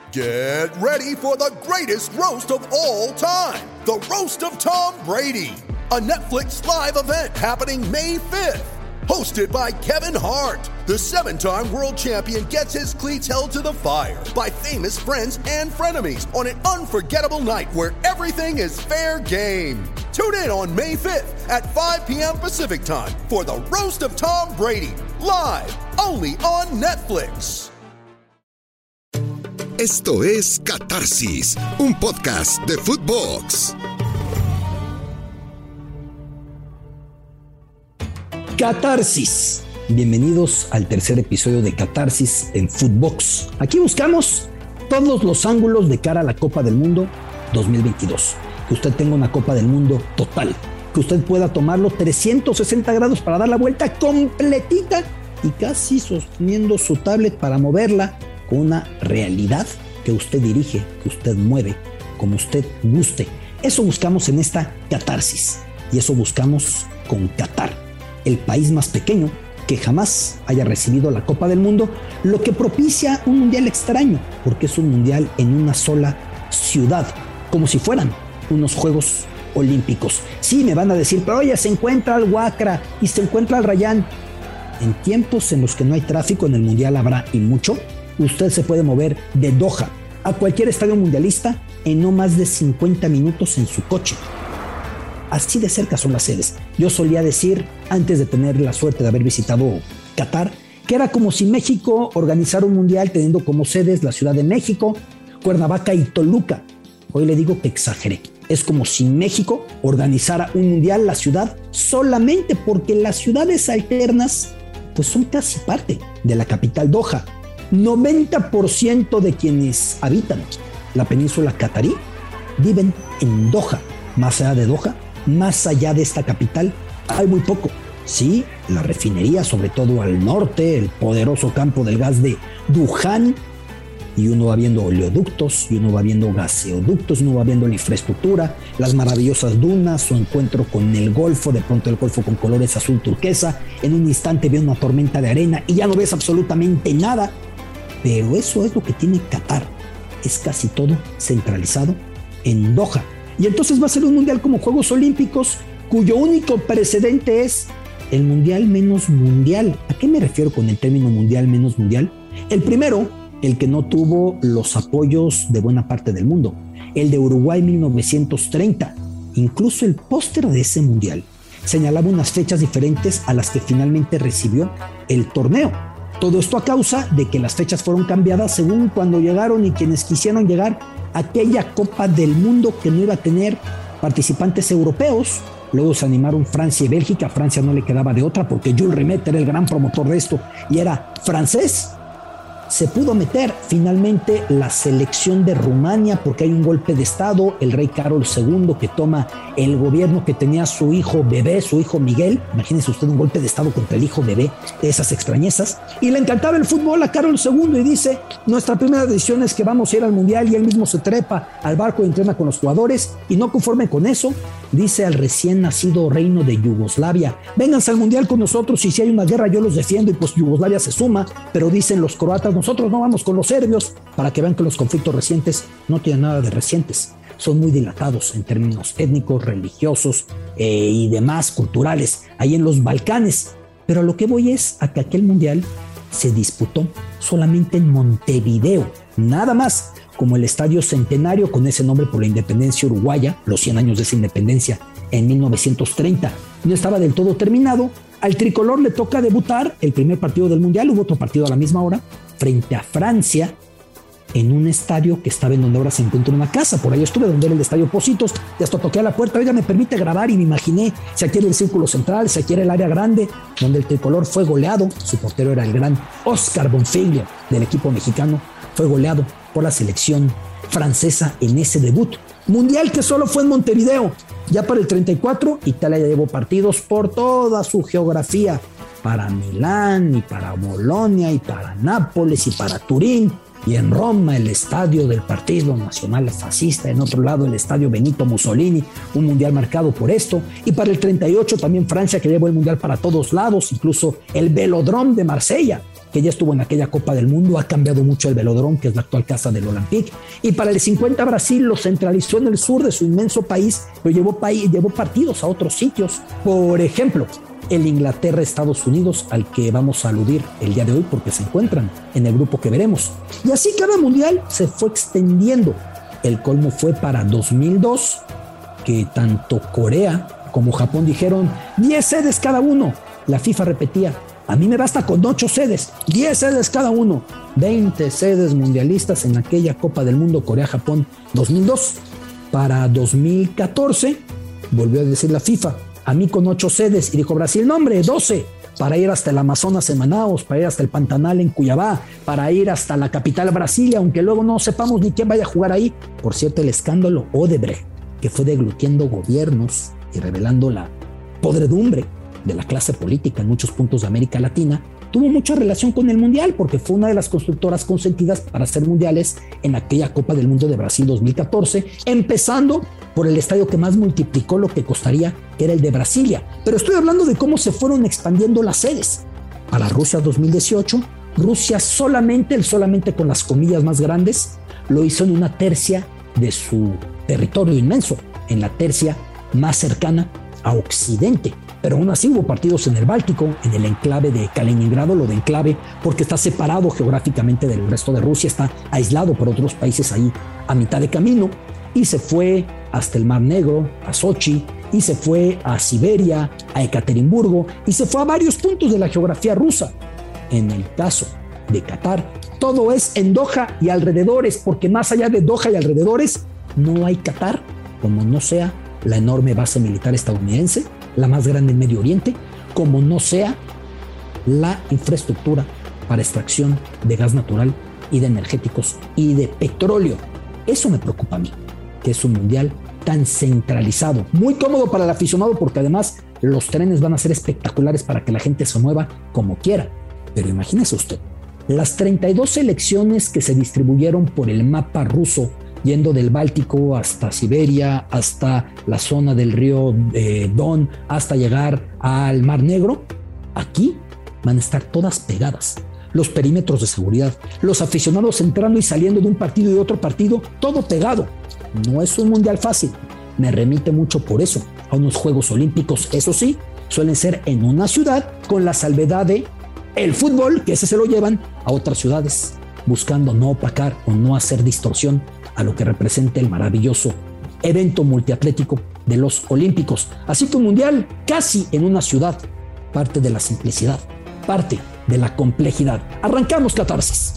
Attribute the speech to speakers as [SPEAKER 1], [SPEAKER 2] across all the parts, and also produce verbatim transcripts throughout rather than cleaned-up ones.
[SPEAKER 1] Get ready for the greatest roast of all time, the Roast of Tom Brady, a Netflix live event happening May fifth. Hosted by Kevin Hart, the seven-time world champion gets his cleats held to the fire by famous friends and frenemies on an unforgettable night where everything is fair game. Tune in on May fifth at five p.m. Pacific time for the Roast of Tom Brady, live only on Netflix.
[SPEAKER 2] Esto es Catarsis, un podcast de Footbox.
[SPEAKER 3] Catarsis. Bienvenidos al tercer episodio de Catarsis en Footbox. Aquí buscamos todos los ángulos de cara a la Copa del Mundo dos mil veintidós. Que usted tenga una Copa del Mundo total. Que usted pueda tomarlo trescientos sesenta grados para dar la vuelta completita y casi sosteniendo su tablet para moverla con una realidad que usted dirige, que usted mueve, como usted guste. Eso buscamos en esta Catarsis. Y eso buscamos con Qatar, el país más pequeño que jamás haya recibido la Copa del Mundo, lo que propicia un mundial extraño, porque es un mundial en una sola ciudad, como si fueran unos Juegos Olímpicos. Sí, me van a decir, pero oye, se encuentra el Wakra y se encuentra el Rayán. En tiempos en los que no hay tráfico en el mundial habrá y mucho, usted se puede mover de Doha a cualquier estadio mundialista en no más de cincuenta minutos en su coche. Así de cerca son las sedes. Yo solía decir, antes de tener la suerte de haber visitado Qatar, que era como si México organizara un mundial teniendo como sedes la Ciudad de México, Cuernavaca y Toluca. Hoy le digo que exageré. Es como si México organizara un mundial, la ciudad, solamente porque las ciudades alternas pues son casi parte de la capital Doha. noventa por ciento de quienes habitan la península catarí viven en Doha. Más allá de Doha, más allá de esta capital, hay muy poco. Sí, la refinería, sobre todo al norte, el poderoso campo del gas de Duján, y uno va viendo oleoductos, y uno va viendo gaseoductos, y uno va viendo la infraestructura, las maravillosas dunas, su encuentro con el Golfo, de pronto el Golfo con colores azul turquesa, en un instante ve una tormenta de arena y ya no ves absolutamente nada. Pero eso es lo que tiene Qatar, es casi todo centralizado en Doha. Y entonces va a ser un mundial como Juegos Olímpicos, cuyo único precedente es el mundial menos mundial. ¿A qué me refiero con el término mundial menos mundial? El primero, el que no tuvo los apoyos de buena parte del mundo, el de Uruguay mil novecientos treinta. Incluso el póster de ese mundial señalaba unas fechas diferentes a las que finalmente recibió el torneo. Todo esto a causa de que las fechas fueron cambiadas según cuando llegaron y quienes quisieron llegar a aquella Copa del Mundo que no iba a tener participantes europeos. Luego se animaron Francia y Bélgica. A Francia no le quedaba de otra porque Jules Rimet era el gran promotor de esto y era francés. Se pudo meter finalmente la selección de Rumania porque hay un golpe de estado, el rey Carlos segundo que toma el gobierno que tenía su hijo bebé, su hijo Miguel. Imagínese usted un golpe de estado contra el hijo bebé, esas extrañezas. Y le encantaba el fútbol a Carlos segundo y dice, nuestra primera decisión es que vamos a ir al mundial, y él mismo se trepa al barco y entrena con los jugadores, y no conforme con eso, dice al recién nacido reino de Yugoslavia, vénganse al mundial con nosotros y si hay una guerra yo los defiendo, y pues Yugoslavia se suma. Pero dicen los croatas, nosotros no vamos con los serbios, para que vean que los conflictos recientes no tienen nada de recientes, son muy dilatados en términos étnicos, religiosos eh, y demás culturales, ahí en los Balcanes. Pero a lo que voy es a que aquel mundial se disputó solamente en Montevideo, nada más, como el Estadio Centenario, con ese nombre por la independencia uruguaya, los cien años de esa independencia en mil novecientos treinta, no estaba del todo terminado. Al tricolor le toca debutar el primer partido del mundial, hubo otro partido a la misma hora, frente a Francia, en un estadio que estaba en donde ahora se encuentra una casa. Por ahí estuve, donde era el Estadio Pocitos, y hasta toqué a la puerta, oiga, me permite grabar, y me imaginé si aquí era el círculo central, si aquí era el área grande, donde el tricolor fue goleado. Su portero era el gran Oscar Bonfiglio del equipo mexicano, fue goleado por la selección francesa en ese debut. Mundial que solo fue en Montevideo. Ya para el treinta y cuatro, Italia ya llevó partidos por toda su geografía, para Milán, y para Bolonia, y para Nápoles, y para Turín, y en Roma el estadio del Partido Nacional Fascista, en otro lado el estadio Benito Mussolini, un mundial marcado por esto. Y para el treinta y ocho también Francia, que llevó el mundial para todos lados, incluso el Velódromo de Marsella, que ya estuvo en aquella Copa del Mundo, ha cambiado mucho el Velodrome, que es la actual casa del Olympique, y para el cincuenta Brasil lo centralizó en el sur de su inmenso país, pero llevó, país, llevó partidos a otros sitios. Por ejemplo, el Inglaterra-Estados Unidos, al que vamos a aludir el día de hoy porque se encuentran en el grupo que veremos. Y así cada mundial se fue extendiendo. El colmo fue para dos mil dos, que tanto Corea como Japón dijeron diez sedes cada uno. La FIFA repetía, a mí me basta con ocho sedes, diez sedes cada uno. veinte sedes mundialistas en aquella Copa del Mundo Corea-Japón dos mil dos. Para dos mil catorce volvió a decir la FIFA, a mí con ocho sedes, y dijo Brasil, no hombre, doce, para ir hasta el Amazonas en Manaus, para ir hasta el Pantanal en Cuiabá, para ir hasta la capital Brasilia, aunque luego no sepamos ni quién vaya a jugar ahí. Por cierto, el escándalo Odebrecht, que fue deglutiendo gobiernos y revelando la podredumbre de la clase política en muchos puntos de América Latina, tuvo mucha relación con el Mundial, porque fue una de las constructoras consentidas para hacer mundiales en aquella Copa del Mundo de Brasil dos mil catorce, empezando por el estadio que más multiplicó lo que costaría, que era el de Brasilia. Pero estoy hablando de cómo se fueron expandiendo las sedes. Para Rusia dos mil dieciocho, Rusia solamente, el solamente con las comillas más grandes, lo hizo en una tercia de su territorio inmenso, en la tercia más cercana a Occidente. Pero aún así hubo partidos en el Báltico, en el enclave de Kaliningrado, lo de enclave, porque está separado geográficamente del resto de Rusia, está aislado por otros países ahí a mitad de camino, y se fue hasta el Mar Negro, a Sochi, y se fue a Siberia, a Ekaterimburgo, y se fue a varios puntos de la geografía rusa. En el caso de Qatar, todo es en Doha y alrededores, porque más allá de Doha y alrededores, no hay Qatar, como no sea la enorme base militar estadounidense, la más grande en Medio Oriente, como no sea la infraestructura para extracción de gas natural y de energéticos y de petróleo. Eso me preocupa a mí, que es un mundial tan centralizado, muy cómodo para el aficionado, porque además los trenes van a ser espectaculares para que la gente se mueva como quiera. Pero imagínese usted, las treinta y dos selecciones que se distribuyeron por el mapa ruso, yendo del Báltico hasta Siberia, hasta la zona del río eh, Don, hasta llegar al Mar Negro, aquí van a estar todas pegadas. Los perímetros de seguridad, los aficionados entrando y saliendo de un partido y de otro partido, todo pegado. No es un mundial fácil. Me remite mucho por eso a unos Juegos Olímpicos, eso sí, suelen ser en una ciudad, con la salvedad de el fútbol, que ese se lo llevan a otras ciudades, buscando no opacar o no hacer distorsión a lo que representa el maravilloso evento multiatlético de los Olímpicos. Así que un mundial casi en una ciudad, parte de la simplicidad, parte de la complejidad. Arrancamos Catarsis.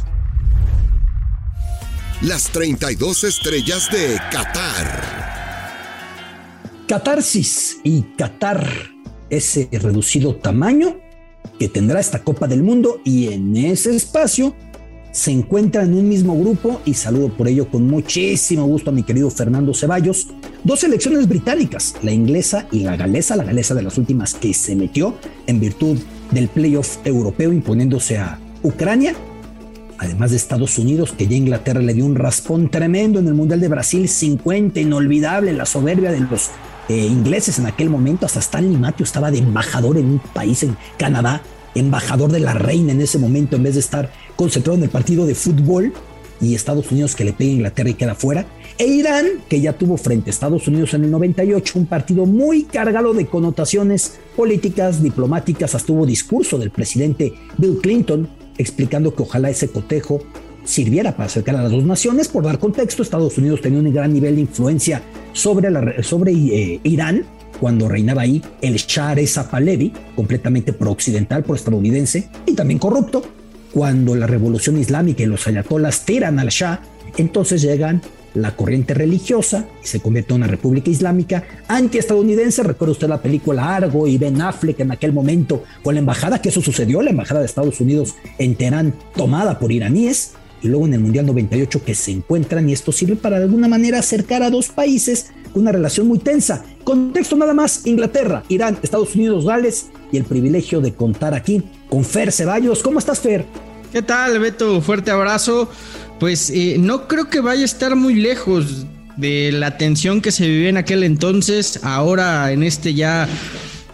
[SPEAKER 2] Las treinta y dos estrellas de Qatar.
[SPEAKER 3] Catarsis y Qatar, ese reducido tamaño que tendrá esta Copa del Mundo, y en ese espacio se encuentra en un mismo grupo, y saludo por ello con muchísimo gusto a mi querido Fernando Ceballos, dos selecciones británicas, la inglesa y la galesa, la galesa de las últimas que se metió en virtud del playoff europeo imponiéndose a Ucrania, además de Estados Unidos, que ya Inglaterra le dio un raspón tremendo en el Mundial de Brasil cincuenta, inolvidable la soberbia de los eh, ingleses en aquel momento. Hasta Stanley Matthews estaba de embajador en un país, en Canadá, embajador de la reina en ese momento, en vez de estar concentrado en el partido de fútbol. Y Estados Unidos, que le pega a Inglaterra y queda fuera, e Irán, que ya tuvo frente a Estados Unidos en el noventa y ocho un partido muy cargado de connotaciones políticas, diplomáticas. Hasta hubo discurso del presidente Bill Clinton explicando que ojalá ese cotejo sirviera para acercar a las dos naciones. Por dar contexto, Estados Unidos tenía un gran nivel de influencia sobre, la, sobre eh, Irán cuando reinaba ahí el Shah Reza Pahlavi, completamente pro-occidental, pro-estadounidense y también corrupto. Cuando la revolución islámica y los ayatolás tiran al Shah, entonces llegan la corriente religiosa y se convierte en una república islámica anti-estadounidense. Recuerda usted la película Argo y Ben Affleck en aquel momento con la embajada, que eso sucedió, la embajada de Estados Unidos en Teherán tomada por iraníes, y luego en el Mundial noventa y ocho que se encuentran, y esto sirve para de alguna manera acercar a dos países con una relación muy tensa. Contexto nada más: Inglaterra, Irán, Estados Unidos, Gales, y el privilegio de contar aquí con Fer Ceballos. ¿Cómo estás, Fer?
[SPEAKER 4] ¿Qué tal, Beto? Fuerte abrazo. Pues eh, no creo que vaya a estar muy lejos de la tensión que se vivía en aquel entonces. Ahora, en este ya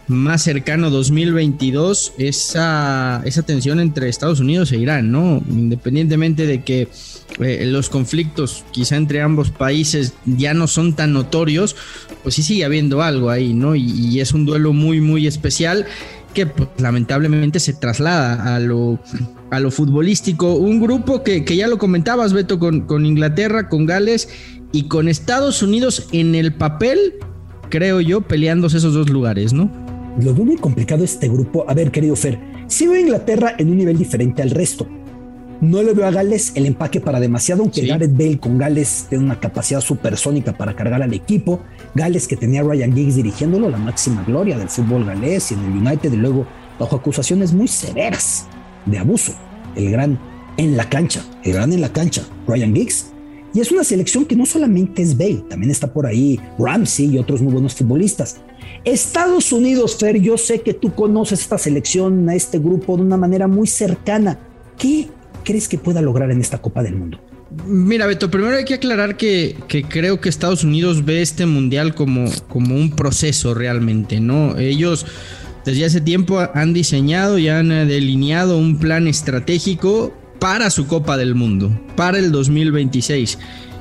[SPEAKER 4] más cercano dos mil veintidós esa, esa tensión entre Estados Unidos e Irán, ¿no? Independientemente de que eh, los conflictos quizá entre ambos países ya no son tan notorios, pues sí sigue habiendo algo ahí, ¿no? Y, y es un duelo muy, muy especial que pues, lamentablemente se traslada a lo, a lo futbolístico. Un grupo que, que ya lo comentabas, Beto, con, con Inglaterra, con Gales y con Estados Unidos en el papel, creo yo, peleándose esos dos lugares, ¿no?
[SPEAKER 3] Lo veo muy complicado este grupo. A ver, querido Fer, sí veo a Inglaterra en un nivel diferente al resto. No le veo a Gales el empaque para demasiado, aunque sí. Gareth Bale con Gales tiene una capacidad supersónica para cargar al equipo. Gales, que tenía a Ryan Giggs dirigiéndolo, la máxima gloria del fútbol galés, y en el United, y luego bajo acusaciones muy severas de abuso. El gran en la cancha, el gran en la cancha, Ryan Giggs. Y es una selección que no solamente es Bale, también está por ahí Ramsey y otros muy buenos futbolistas. Estados Unidos, Fer, yo sé que tú conoces esta selección, a este grupo de una manera muy cercana. ¿Qué crees que pueda lograr en esta Copa del Mundo?
[SPEAKER 4] Mira, Beto, primero hay que aclarar que, que creo que Estados Unidos ve este mundial como, como un proceso realmente, ¿no? Ellos desde hace tiempo han diseñado y han delineado un plan estratégico para su Copa del Mundo, para el dos mil veintiséis.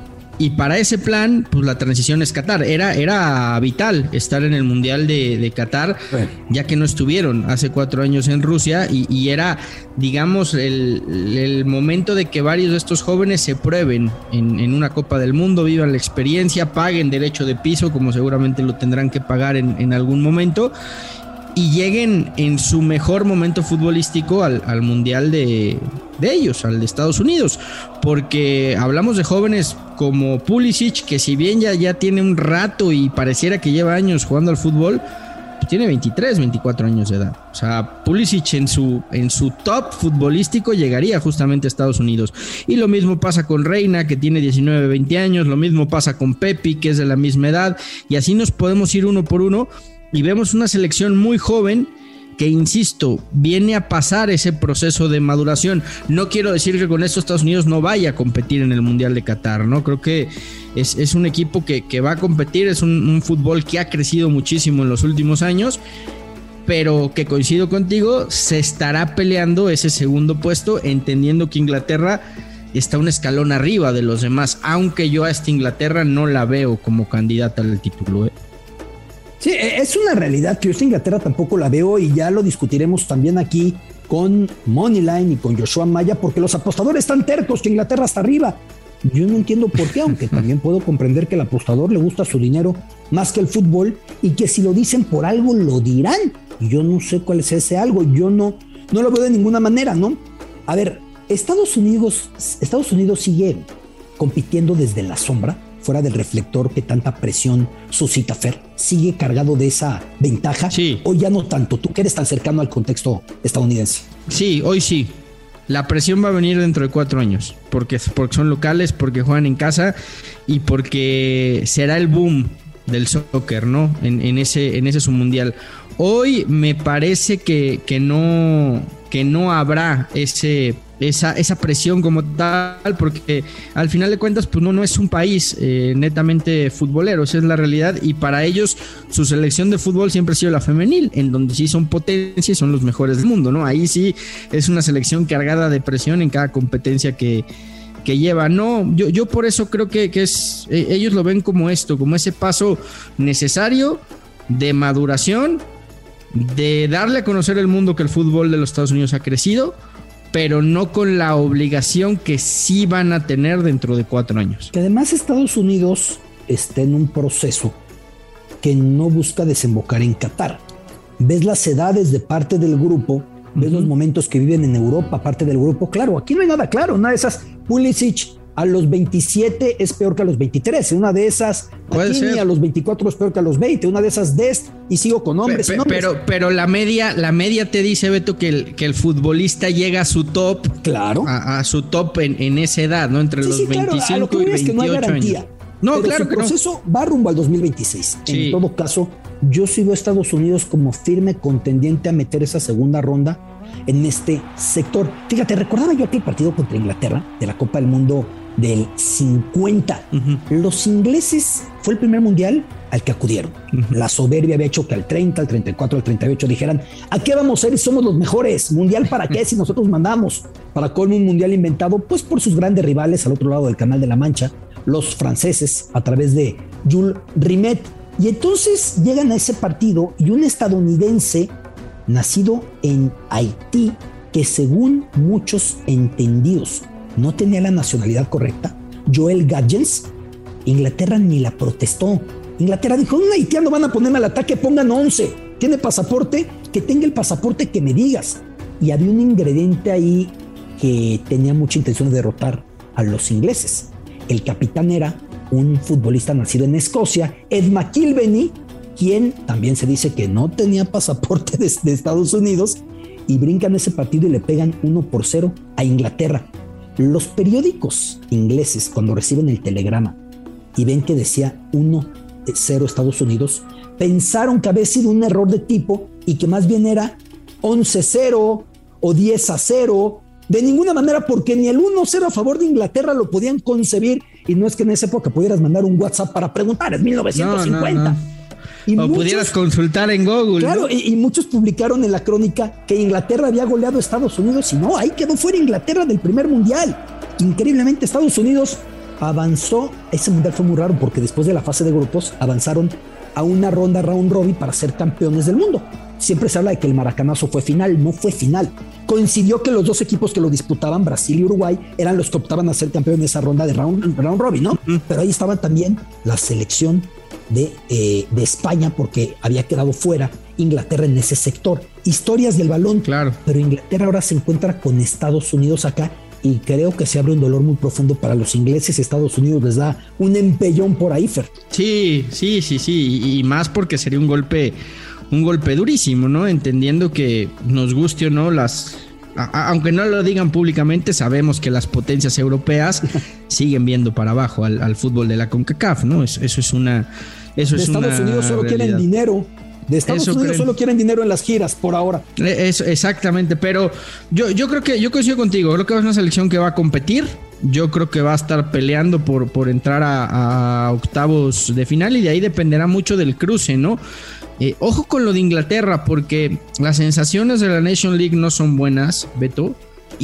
[SPEAKER 4] Y para ese plan, pues la transición es Qatar. Era, era vital estar en el Mundial de, de Qatar, bueno, ya que no estuvieron hace cuatro años en Rusia, y, y era, digamos, el, el momento de que varios de estos jóvenes se prueben en, en una Copa del Mundo, vivan la experiencia, paguen derecho de piso, como seguramente lo tendrán que pagar en, en algún momento, y lleguen en su mejor momento futbolístico al, al Mundial de, de ellos, al de Estados Unidos, porque hablamos de jóvenes como Pulisic, que si bien ya, ya tiene un rato y pareciera que lleva años jugando al fútbol, pues tiene veintitrés, veinticuatro años de edad. O sea, Pulisic en su, en su top futbolístico llegaría justamente a Estados Unidos. Y lo mismo pasa con Reina, que tiene diecinueve, veinte años, lo mismo pasa con Pepi, que es de la misma edad, y así nos podemos ir uno por uno. Y vemos una selección muy joven que, insisto, viene a pasar ese proceso de maduración. No quiero decir que con esto Estados Unidos no vaya a competir en el Mundial de Qatar, ¿no? Creo que es, es un equipo que, que va a competir, es un, un fútbol que ha crecido muchísimo en los últimos años, pero que, coincido contigo, se estará peleando ese segundo puesto, entendiendo que Inglaterra está un escalón arriba de los demás, aunque yo a esta Inglaterra no la veo como candidata al título, ¿eh?
[SPEAKER 3] Sí, es una realidad que yo esta Inglaterra tampoco la veo, y ya lo discutiremos también aquí con Moneyline y con Joshua Maya, porque los apostadores están tercos que Inglaterra está arriba. Yo no entiendo por qué, aunque también puedo comprender que al apostador le gusta su dinero más que el fútbol, y que si lo dicen por algo lo dirán. Yo no sé cuál es ese algo, yo no, no lo veo de ninguna manera, ¿no? A ver, Estados Unidos, Estados Unidos sigue compitiendo desde la sombra, fuera del reflector que tanta presión suscita, Fer. ¿Sigue cargado de esa ventaja?
[SPEAKER 4] Sí.
[SPEAKER 3] ¿O ya no tanto? Tú que eres tan cercano al contexto estadounidense.
[SPEAKER 4] Sí, hoy sí. La presión va a venir dentro de cuatro años, porque, porque son locales, porque juegan en casa y porque será el boom del soccer, ¿no? En, en ese, en ese submundial. Hoy me parece que, que no, que no habrá ese... Esa, esa presión como tal, porque al final de cuentas pues no, no es un país eh, netamente futbolero, esa es la realidad, y para ellos su selección de fútbol siempre ha sido la femenil, en donde sí son potencia y son los mejores del mundo, ¿no? Ahí sí es una selección cargada de presión en cada competencia que, que lleva. No, yo, yo por eso creo que, que es, eh, ellos lo ven como esto, como ese paso necesario de maduración, de darle a conocer al mundo que el fútbol de los Estados Unidos ha crecido, pero no con la obligación que sí van a tener dentro de cuatro años.
[SPEAKER 3] Que además Estados Unidos está en un proceso que no busca desembocar en Qatar. Ves las edades de parte del grupo, ves uh-huh. los momentos que viven en Europa, parte del grupo. Claro, aquí no hay nada claro, una de esas, Pulisic a los veintisiete es peor que a los veintitrés, una de esas Hakimi a los veinticuatro es peor que a los veinte, una de esas Dest, y sigo con hombres.
[SPEAKER 4] Pe, pe,
[SPEAKER 3] nombres.
[SPEAKER 4] Pero, pero la media, la media te dice, Beto, que el, que el futbolista llega a su top,
[SPEAKER 3] claro,
[SPEAKER 4] a, a su top en, en esa edad, ¿no? Entre
[SPEAKER 3] sí,
[SPEAKER 4] los
[SPEAKER 3] sí,
[SPEAKER 4] veinticinco
[SPEAKER 3] claro, a lo que
[SPEAKER 4] y veintiocho
[SPEAKER 3] es que no hay garantía.
[SPEAKER 4] Años. No,
[SPEAKER 3] pero
[SPEAKER 4] claro
[SPEAKER 3] su
[SPEAKER 4] que
[SPEAKER 3] proceso
[SPEAKER 4] no.
[SPEAKER 3] va rumbo al dos mil veintiséis.
[SPEAKER 4] Sí.
[SPEAKER 3] En todo caso, yo sigo a Estados Unidos como firme contendiente a meter esa segunda ronda en este sector. Fíjate, recordaba yo aquel partido contra Inglaterra de la Copa del Mundo del cincuenta. Uh-huh. Los ingleses fue el primer mundial al que acudieron. Uh-huh. La soberbia había hecho que al treinta, al treinta y cuatro, al treinta y ocho dijeran, ¿a qué vamos a ir? Somos los mejores. ¿Mundial para qué si nosotros mandamos? Para colmo, un mundial inventado pues por sus grandes rivales al otro lado del Canal de la Mancha, los franceses, a través de Jules Rimet. Y entonces llegan a ese partido y un estadounidense nacido en Haití, que según muchos entendidos no tenía la nacionalidad correcta, Joel Gadgens, Inglaterra ni la protestó. Inglaterra dijo, un haitiano van a ponerme al ataque, pongan once. ¿Tiene pasaporte? Que tenga el pasaporte que me digas. Y había un ingrediente ahí que tenía mucha intención de derrotar a los ingleses. El capitán era un futbolista nacido en Escocia, Ed McIlveny, quien también se dice que no tenía pasaporte de, de Estados Unidos, y brincan ese partido y le pegan uno por cero a Inglaterra. Los periódicos ingleses, cuando reciben el telegrama y ven que decía uno cero Estados Unidos, pensaron que había sido un error de tipo y que más bien era once cero o diez a cero. De ninguna manera, porque ni el uno cero a favor de Inglaterra lo podían concebir, y no es que en esa época pudieras mandar un WhatsApp para preguntar, es mil novecientos cincuenta. No, no, no. Y
[SPEAKER 4] o muchos, pudieras consultar en Google.
[SPEAKER 3] Claro,
[SPEAKER 4] ¿no?
[SPEAKER 3] y, y muchos publicaron en la crónica que Inglaterra había goleado a Estados Unidos, y no, ahí quedó fuera Inglaterra del primer mundial. Increíblemente, Estados Unidos avanzó. Ese mundial fue muy raro porque después de la fase de grupos avanzaron a una ronda round robin para ser campeones del mundo. Siempre se habla de que el maracanazo fue final, no fue final. Coincidió que los dos equipos que lo disputaban, Brasil y Uruguay, eran los que optaban a ser campeones de esa ronda de round, round robin, ¿no? Mm. Pero ahí estaba también la selección de, eh, de España, porque había quedado fuera Inglaterra en ese sector. Historias del balón,
[SPEAKER 4] claro.
[SPEAKER 3] Pero Inglaterra ahora se encuentra con Estados Unidos acá, y creo que se abre un dolor muy profundo para los ingleses. Estados Unidos les da un empellón por ahí, Fer.
[SPEAKER 4] Sí, sí, sí, sí, y más porque sería un golpe... un golpe durísimo, ¿no? Entendiendo que nos guste o no, las, a, aunque no lo digan públicamente, sabemos que las potencias europeas siguen viendo para abajo al, al fútbol de la CONCACAF, ¿no? Eso, eso es una eso
[SPEAKER 3] de
[SPEAKER 4] es
[SPEAKER 3] Estados
[SPEAKER 4] una
[SPEAKER 3] Unidos solo realidad. Quieren dinero. De Estados Eso Unidos creen. Solo quieren dinero en las giras por ahora.
[SPEAKER 4] Eso, exactamente, pero yo, yo creo que yo coincido contigo. Creo que es una selección que va a competir. Yo creo que va a estar peleando por, por entrar a, a octavos de final, y de ahí dependerá mucho del cruce, ¿no? Eh, ojo con lo de Inglaterra, porque las sensaciones de la Nation League no son buenas, Beto.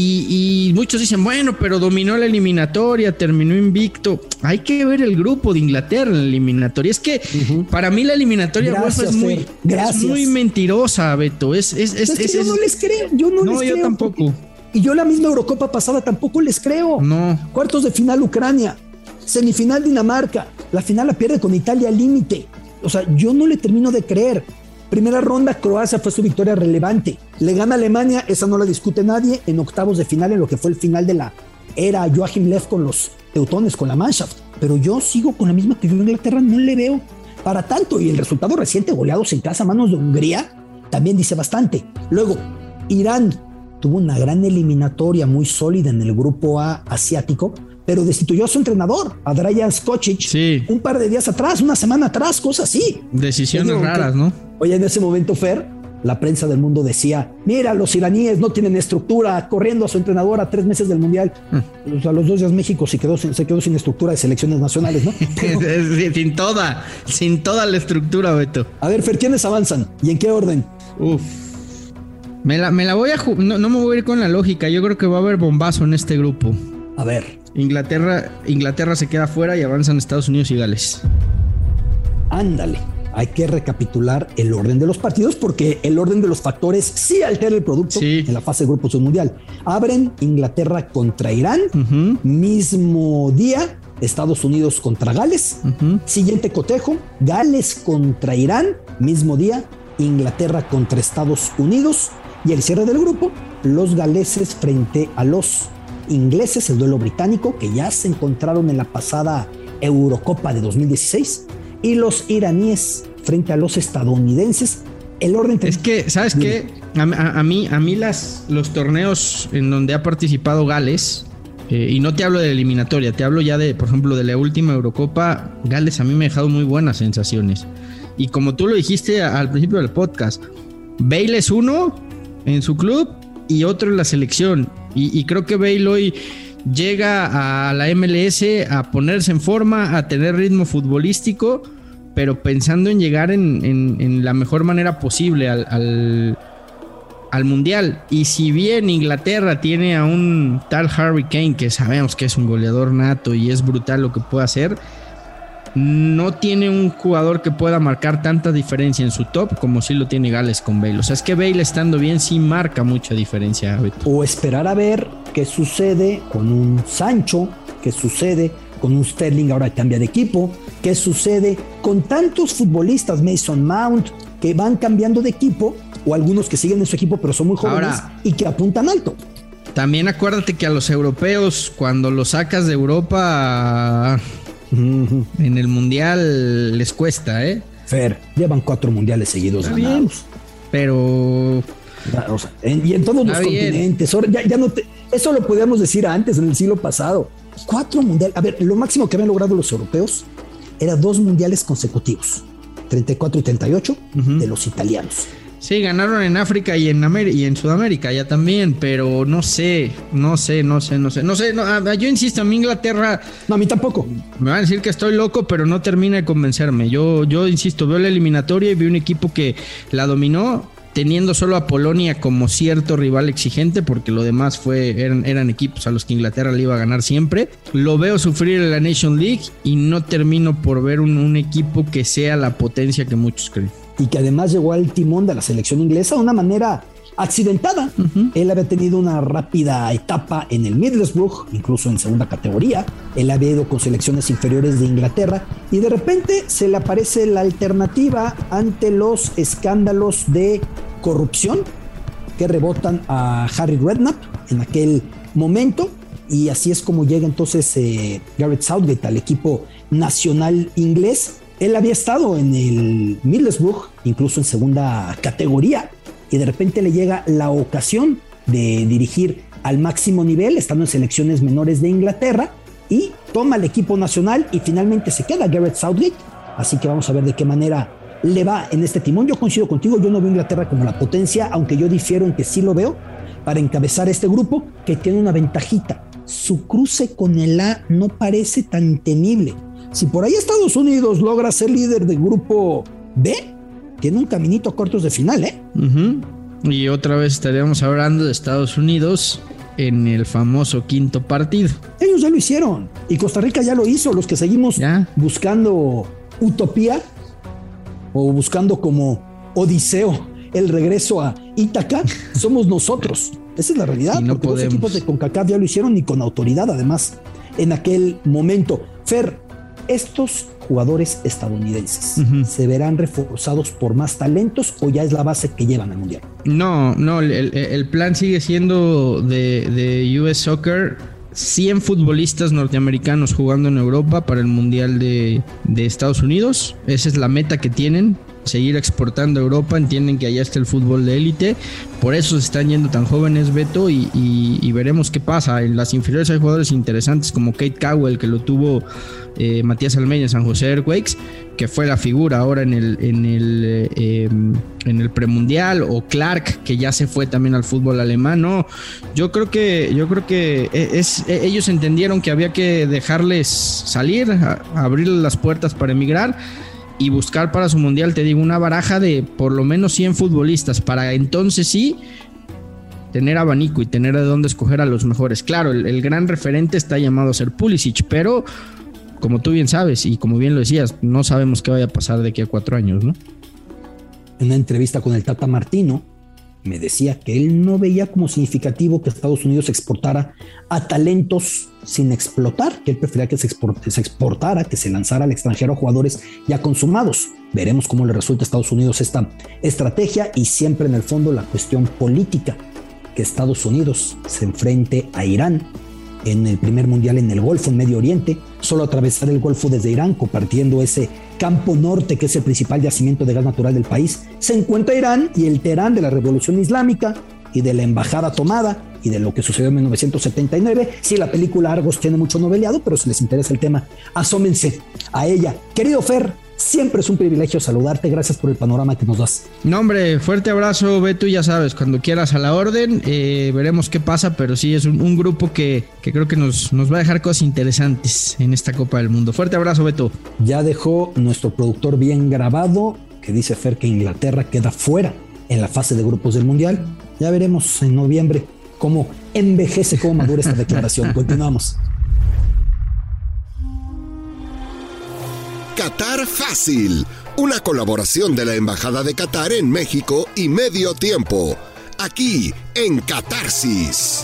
[SPEAKER 4] Y, y muchos dicen, bueno, pero dominó la eliminatoria, terminó invicto. Hay que ver el grupo de Inglaterra en la eliminatoria. Es que uh-huh. para mí la eliminatoria
[SPEAKER 3] Gracias,
[SPEAKER 4] es muy, es muy mentirosa, Beto. Es, es, es,
[SPEAKER 3] es que
[SPEAKER 4] es,
[SPEAKER 3] yo
[SPEAKER 4] es,
[SPEAKER 3] no les creo. Yo no,
[SPEAKER 4] no
[SPEAKER 3] les
[SPEAKER 4] yo
[SPEAKER 3] creo.
[SPEAKER 4] tampoco.
[SPEAKER 3] Porque, y yo la misma Eurocopa pasada tampoco les creo.
[SPEAKER 4] No.
[SPEAKER 3] Cuartos de final Ucrania, semifinal Dinamarca, la final la pierde con Italia al límite. O sea, yo no le termino de creer. Primera ronda, Croacia fue su victoria relevante. Le gana a Alemania, esa no la discute nadie, en octavos de final, en lo que fue el final de la era Joachim Löw con los teutones, con la Mannschaft. Pero yo sigo con la misma que yo en Inglaterra, no le veo para tanto. Y el resultado reciente, goleados en casa a manos de Hungría, también dice bastante. Luego, Irán tuvo una gran eliminatoria muy sólida en el grupo A asiático, pero destituyó a su entrenador, a Dragan Skocic,
[SPEAKER 4] sí.
[SPEAKER 3] un par de días atrás, una semana atrás, cosas así.
[SPEAKER 4] Decisiones digo, raras, que, ¿no?
[SPEAKER 3] Oye, en ese momento, Fer, la prensa del mundo decía, mira, los iraníes no tienen estructura, corriendo a su entrenador a tres meses del Mundial. Mm. O sea, a los dos días México se quedó, se quedó sin estructura de selecciones nacionales, ¿no? Pero,
[SPEAKER 4] sin toda, sin toda la estructura, Beto.
[SPEAKER 3] A ver, Fer, ¿quiénes avanzan? ¿Y en qué orden?
[SPEAKER 4] Uf. Me la, me la voy a... No, no me voy a ir con la lógica, yo creo que va a haber bombazo en este grupo.
[SPEAKER 3] A ver...
[SPEAKER 4] Inglaterra, Inglaterra se queda fuera y avanzan Estados Unidos y Gales.
[SPEAKER 3] Ándale, hay que recapitular el orden de los partidos, porque el orden de los factores sí altera el producto sí. en la fase de grupos del Mundial. Abren Inglaterra contra Irán, uh-huh. mismo día Estados Unidos contra Gales, uh-huh. siguiente cotejo, Gales contra Irán, mismo día Inglaterra contra Estados Unidos, y el cierre del grupo, los galeses frente a los ingleses, el duelo británico, que ya se encontraron en la pasada Eurocopa de dos mil dieciséis, y los iraníes frente a los estadounidenses. El orden
[SPEAKER 4] es que, ¿sabes qué? A, a, a mí, a mí las, los torneos en donde ha participado Gales, eh, y no te hablo de eliminatoria, te hablo ya de, por ejemplo, de la última Eurocopa, Gales a mí me ha dejado muy buenas sensaciones. Y como tú lo dijiste al principio del podcast, Bale es uno en su club y otro en la selección. Y, y creo que Bale hoy llega a la M L S a ponerse en forma, a tener ritmo futbolístico, pero pensando en llegar en, en, en la mejor manera posible al, al, al Mundial. Y si bien Inglaterra tiene a un tal Harry Kane, que sabemos que es un goleador nato y es brutal lo que puede hacer, no tiene un jugador que pueda marcar tanta diferencia en su top como sí lo tiene Gales con Bale. O sea, es que Bale estando bien sí marca mucha diferencia, Beto.
[SPEAKER 3] O esperar a ver qué sucede con un Sancho, qué sucede con un Sterling, ahora cambia de equipo, qué sucede con tantos futbolistas, Mason Mount, que van cambiando de equipo, o algunos que siguen en su equipo pero son muy jóvenes ahora, y que apuntan alto.
[SPEAKER 4] También acuérdate que a los europeos, cuando los sacas de Europa uh-huh. en el Mundial les cuesta, ¿eh?
[SPEAKER 3] Fer, llevan cuatro mundiales seguidos
[SPEAKER 4] Está
[SPEAKER 3] ganados.
[SPEAKER 4] Bien, pero...
[SPEAKER 3] O sea, en, y en todos Está los bien. continentes. Ya, ya no te, eso lo podíamos decir antes, en el siglo pasado. Cuatro mundiales. A ver, lo máximo que habían logrado los europeos era dos mundiales consecutivos. treinta y cuatro y treinta y ocho uh-huh. de los italianos.
[SPEAKER 4] Sí, ganaron en África y en América y en Sudamérica ya también, pero no sé, no sé, no sé, no sé, no sé, no, yo insisto, a mí Inglaterra...
[SPEAKER 3] No, a mí tampoco.
[SPEAKER 4] Me van a decir que estoy loco, pero no termina de convencerme. Yo, yo insisto, veo la eliminatoria y vi un equipo que la dominó, teniendo solo a Polonia como cierto rival exigente, porque lo demás fue eran, eran equipos a los que Inglaterra le iba a ganar siempre. Lo veo sufrir en la Nation League y no termino por ver un, un equipo que sea la potencia que muchos creen.
[SPEAKER 3] Y que además llegó al timón de la selección inglesa de una manera accidentada. Uh-huh. Él había tenido una rápida etapa en el Middlesbrough, incluso en segunda categoría. Él había ido con selecciones inferiores de Inglaterra y de repente se le aparece la alternativa ante los escándalos de corrupción que rebotan a Harry Redknapp en aquel momento, y así es como llega entonces eh, Gareth Southgate al equipo nacional inglés. Él había estado en el Middlesbrough, incluso en segunda categoría, y de repente le llega la ocasión de dirigir al máximo nivel, estando en selecciones menores de Inglaterra, y toma el equipo nacional y finalmente se queda Gareth Southgate. Así que vamos a ver de qué manera le va en este timón. Yo coincido contigo, yo no veo a Inglaterra como la potencia, aunque yo difiero en que sí lo veo, para encabezar este grupo que tiene una ventajita. Su cruce con el A no parece tan temible. Si por ahí Estados Unidos logra ser líder del grupo B, tiene un caminito a cuartos de final, ¿eh?
[SPEAKER 4] Uh-huh. Y otra vez estaríamos hablando de Estados Unidos en el famoso quinto partido.
[SPEAKER 3] Ellos ya lo hicieron y Costa Rica ya lo hizo. Los que seguimos ¿Ya? buscando utopía o buscando como Odiseo el regreso a Ítaca, somos nosotros. Esa es la realidad, no porque podemos. Los equipos de CONCACAF ya lo hicieron y con autoridad además en aquel momento. Fer, ¿estos jugadores estadounidenses uh-huh. se verán reforzados por más talentos o ya es la base que llevan al Mundial?
[SPEAKER 4] No, no, el, el plan sigue siendo de, de U S Soccer, cien futbolistas norteamericanos jugando en Europa para el Mundial de, de Estados Unidos. Esa es la meta que tienen, seguir exportando a Europa. Entienden que allá está el fútbol de élite, por eso se están yendo tan jóvenes, Beto, y, y, y veremos qué pasa. En las inferiores hay jugadores interesantes como Kate Cowell, que lo tuvo eh, Matías Almeida en San José Earthquakes, que fue la figura ahora en el en el eh, en el premundial, o Clark, que ya se fue también al fútbol alemán. No, yo creo que yo creo que es, ellos entendieron que había que dejarles salir, a, a abrirles las puertas para emigrar y buscar para su mundial, te digo, una baraja de por lo menos cien futbolistas, para entonces sí tener abanico y tener de dónde escoger a los mejores. Claro, el, el gran referente está llamado a ser Pulisic, pero como tú bien sabes y como bien lo decías, no sabemos qué vaya a pasar de aquí a cuatro años, ¿no?
[SPEAKER 3] En una entrevista con el Tata Martino, me decía que él no veía como significativo que Estados Unidos exportara a talentos sin explotar, que él prefería que se, export- se exportara, que se lanzara al extranjero a jugadores ya consumados. Veremos cómo le resulta a Estados Unidos esta estrategia, y siempre en el fondo la cuestión política, que Estados Unidos se enfrente a Irán en el primer mundial en el Golfo, en Medio Oriente. Solo atravesar el Golfo desde Irán, compartiendo ese campo norte que es el principal yacimiento de gas natural del país, se encuentra Irán y el Teherán de la Revolución Islámica y de la embajada tomada y de lo que sucedió en mil novecientos setenta y nueve. Sí, la película Argos tiene mucho noveleado, pero si les interesa el tema, asómense a ella. Querido Fer, Siempre es un privilegio saludarte. Gracias por el panorama que nos das.
[SPEAKER 4] No, hombre, fuerte abrazo, Beto. Ya sabes, cuando quieras a la orden. Eh, veremos qué pasa, pero sí es un, un grupo que, que creo que nos, nos va a dejar cosas interesantes en esta Copa del Mundo. Fuerte abrazo, Beto.
[SPEAKER 3] Ya dejó nuestro productor bien grabado, que dice Fer que Inglaterra queda fuera en la fase de grupos del Mundial. Ya veremos en noviembre cómo envejece, cómo madura esta declaración. Continuamos.
[SPEAKER 2] Qatar Fácil, una colaboración de la Embajada de Qatar en México y Medio Tiempo, aquí en Catarsis.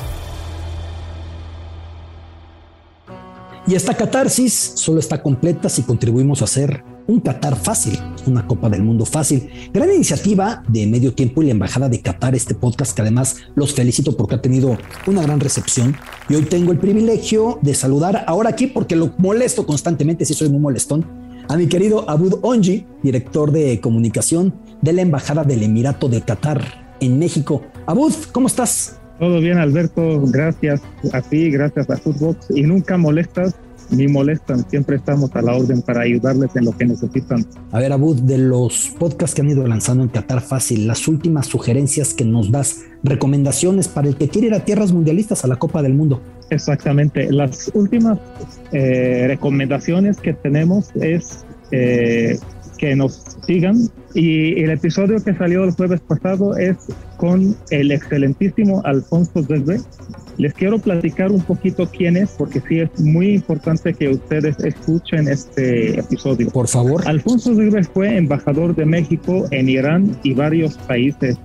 [SPEAKER 3] Y esta catarsis solo está completa si contribuimos a hacer un Qatar fácil, una Copa del Mundo fácil. Gran iniciativa de Medio Tiempo y la Embajada de Qatar, este podcast que además los felicito porque ha tenido una gran recepción. Y hoy tengo el privilegio de saludar ahora aquí, porque lo molesto constantemente, sí soy muy molestón, a mi querido Aboud Onji, director de comunicación de la Embajada del Emirato de Qatar en México. Aboud, ¿cómo estás?
[SPEAKER 5] Todo bien, Alberto, gracias a ti, gracias a Footbox, y nunca molestas ni molestan, siempre estamos a la orden para ayudarles en lo que necesitan.
[SPEAKER 3] A ver, Aboud, de los podcasts que han ido lanzando en Qatar Fácil, las últimas sugerencias que nos das, recomendaciones para el que quiere ir a tierras mundialistas, a la Copa del Mundo.
[SPEAKER 5] Exactamente, las últimas eh, recomendaciones que tenemos es eh, que nos sigan, y el episodio que salió el jueves pasado es con el excelentísimo Alfonso Zegbe. Les quiero platicar un poquito quién es, porque sí es muy importante que ustedes escuchen este episodio.
[SPEAKER 3] Por favor.
[SPEAKER 5] Alfonso Zegbe fue embajador de México en Irán y varios países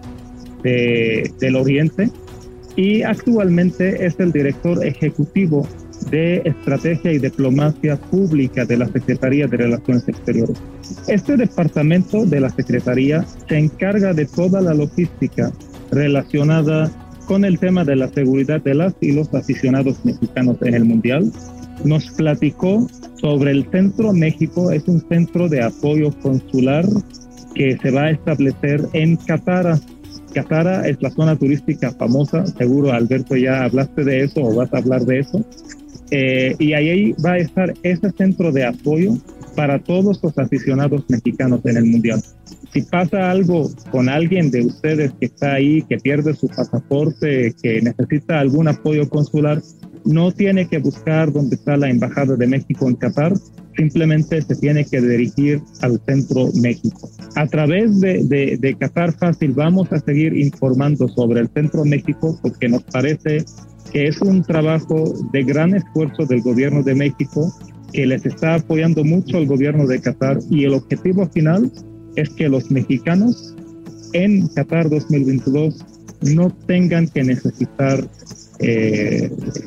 [SPEAKER 5] de, del Oriente, y actualmente es el director ejecutivo de Estrategia y Diplomacia Pública de la Secretaría de Relaciones Exteriores. Este departamento de la Secretaría se encarga de toda la logística relacionada con el tema de la seguridad de las y los aficionados mexicanos en el Mundial. Nos platicó sobre el Centro México, es un centro de apoyo consular que se va a establecer en Catara. Catara es la zona turística famosa, seguro Alberto ya hablaste de eso o vas a hablar de eso. Eh, y ahí va a estar ese centro de apoyo para todos los aficionados mexicanos en el Mundial. Si pasa algo con alguien de ustedes que está ahí, que pierde su pasaporte, que necesita algún apoyo consular, no tiene que buscar dónde está la Embajada de México en Qatar, simplemente se tiene que dirigir al Centro México. A través de, de, de Qatar Fácil vamos a seguir informando sobre el Centro México, porque nos parece que es un trabajo de gran esfuerzo del gobierno de México, que les está apoyando mucho el gobierno de Qatar, y el objetivo final es que los mexicanos en Qatar dos mil veintidós no tengan que necesitar eh,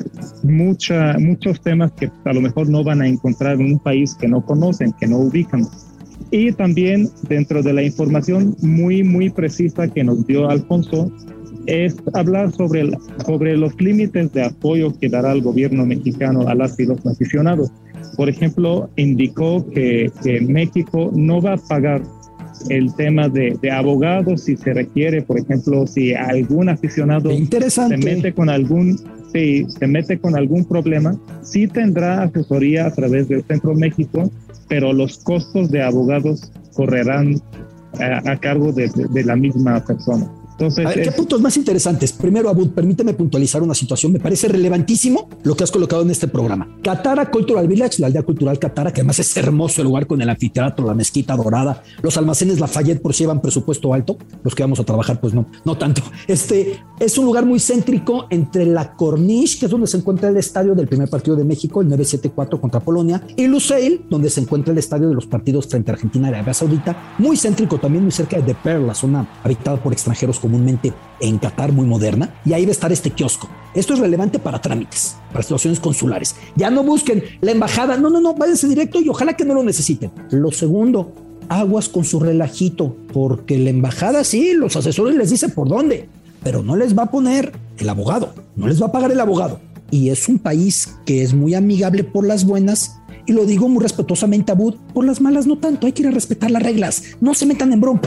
[SPEAKER 5] mucha, muchos temas que a lo mejor no van a encontrar en un país que no conocen, que no ubican. Y también dentro de la información muy, muy precisa que nos dio Alfonso, es hablar sobre, el, sobre los límites de apoyo que dará el gobierno mexicano a las y los aficionados. Por ejemplo, indicó que, que México no va a pagar el tema de, de abogados si se requiere. Por ejemplo, si algún aficionado se mete con algún si se mete con algún problema, sí tendrá asesoría a través del Centro México, pero los costos de abogados correrán a, a cargo de, de, de la misma persona. Entonces,
[SPEAKER 3] a ver, ¿qué
[SPEAKER 5] es...
[SPEAKER 3] puntos más interesantes? Primero, Aboud, permíteme puntualizar una situación. Me parece relevantísimo lo que has colocado en este programa. Catara Cultural Village, la aldea cultural Catara, que además es hermoso el lugar con el anfiteatro, la mezquita dorada, los almacenes Lafayette, por si llevan presupuesto alto. Los que vamos a trabajar, pues no, no tanto. Este es un lugar muy céntrico entre la Corniche, que es donde se encuentra el estadio del primer partido de México, el nueve siete cuatro contra Polonia, y Lusail, donde se encuentra el estadio de los partidos frente a Argentina y Arabia Saudita. Muy céntrico también, muy cerca de The Pearl, la zona habitada por extranjeros comúnmente en Qatar, muy moderna, y ahí va a estar este kiosco. Esto es relevante para trámites, para situaciones consulares. Ya no busquen la embajada, no, no, no, váyanse directo y ojalá que no lo necesiten. Lo segundo, aguas con su relajito, porque la embajada sí, los asesores les dicen por dónde, pero no les va a poner el abogado, no les va a pagar el abogado. Y es un país que es muy amigable por las buenas, y lo digo muy respetuosamente, Aboud, por las malas no tanto. Hay que ir a respetar las reglas, no se metan en broncas.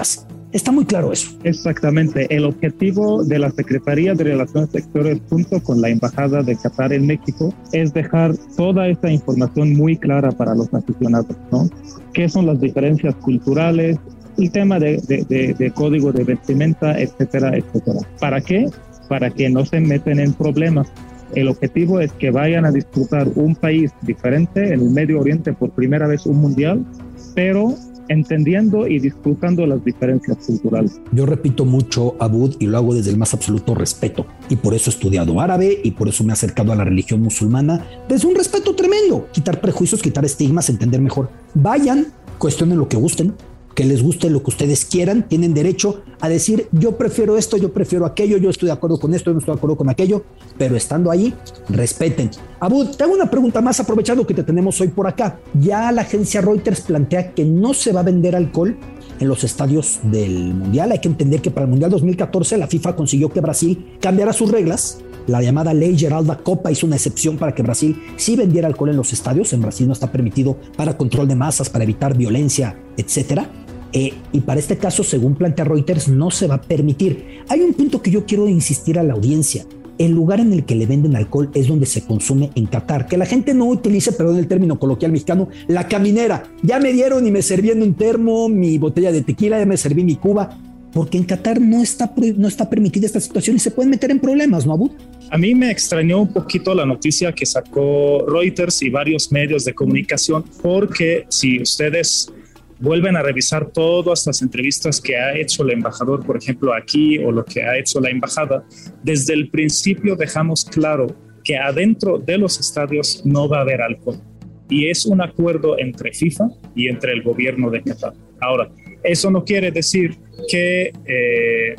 [SPEAKER 3] Está muy claro eso.
[SPEAKER 5] Exactamente. El objetivo de la Secretaría de Relaciones Exteriores junto con la Embajada de Qatar en México es dejar toda esta información muy clara para los aficionados, ¿no? ¿Qué son las diferencias culturales? El tema de, de, de, de código de vestimenta, etcétera, etcétera. ¿Para qué? Para que no se meten en problemas. El objetivo es que vayan a disfrutar un país diferente en el Medio Oriente, por primera vez un mundial, pero entendiendo y disfrutando las diferencias culturales.
[SPEAKER 3] Yo repito mucho, Aboud, y lo hago desde el más absoluto respeto, y por eso he estudiado árabe y por eso me he acercado a la religión musulmana desde un respeto tremendo. Quitar prejuicios, quitar estigmas, entender mejor. Vayan, cuestionen lo que gusten, que les guste lo que ustedes quieran, tienen derecho a decir yo prefiero esto, yo prefiero aquello, yo estoy de acuerdo con esto, yo no estoy de acuerdo con aquello, pero estando ahí, respeten. Aboud, te hago una pregunta más, aprovechando que te tenemos hoy por acá. Ya la agencia Reuters plantea que no se va a vender alcohol en los estadios del Mundial. Hay que entender que para el Mundial dos mil catorce la FIFA consiguió que Brasil cambiara sus reglas. La llamada Ley Geralda Copa hizo una excepción para que Brasil sí vendiera alcohol en los estadios. En Brasil no está permitido para control de masas, para evitar violencia, etcétera. Eh, y para este caso, según plantea Reuters, no se va a permitir. Hay un punto que yo quiero insistir a la audiencia. El lugar en el que le venden alcohol es donde se consume en Qatar. Que la gente no utilice, perdón el término coloquial mexicano, la caminera. Ya me dieron y me serví en un termo mi botella de tequila, ya me serví mi cuba. Porque en Qatar no está, no está permitida esta situación y se pueden meter en problemas, ¿no, Aboud?
[SPEAKER 5] A mí me extrañó un poquito la noticia que sacó Reuters y varios medios de comunicación, porque si ustedes vuelven a revisar todas las entrevistas que ha hecho el embajador, por ejemplo, aquí, o lo que ha hecho la embajada, desde el principio dejamos claro que adentro de los estadios no va a haber alcohol. Y es un acuerdo entre FIFA y entre el gobierno de Qatar. Ahora, eso no quiere decir que eh,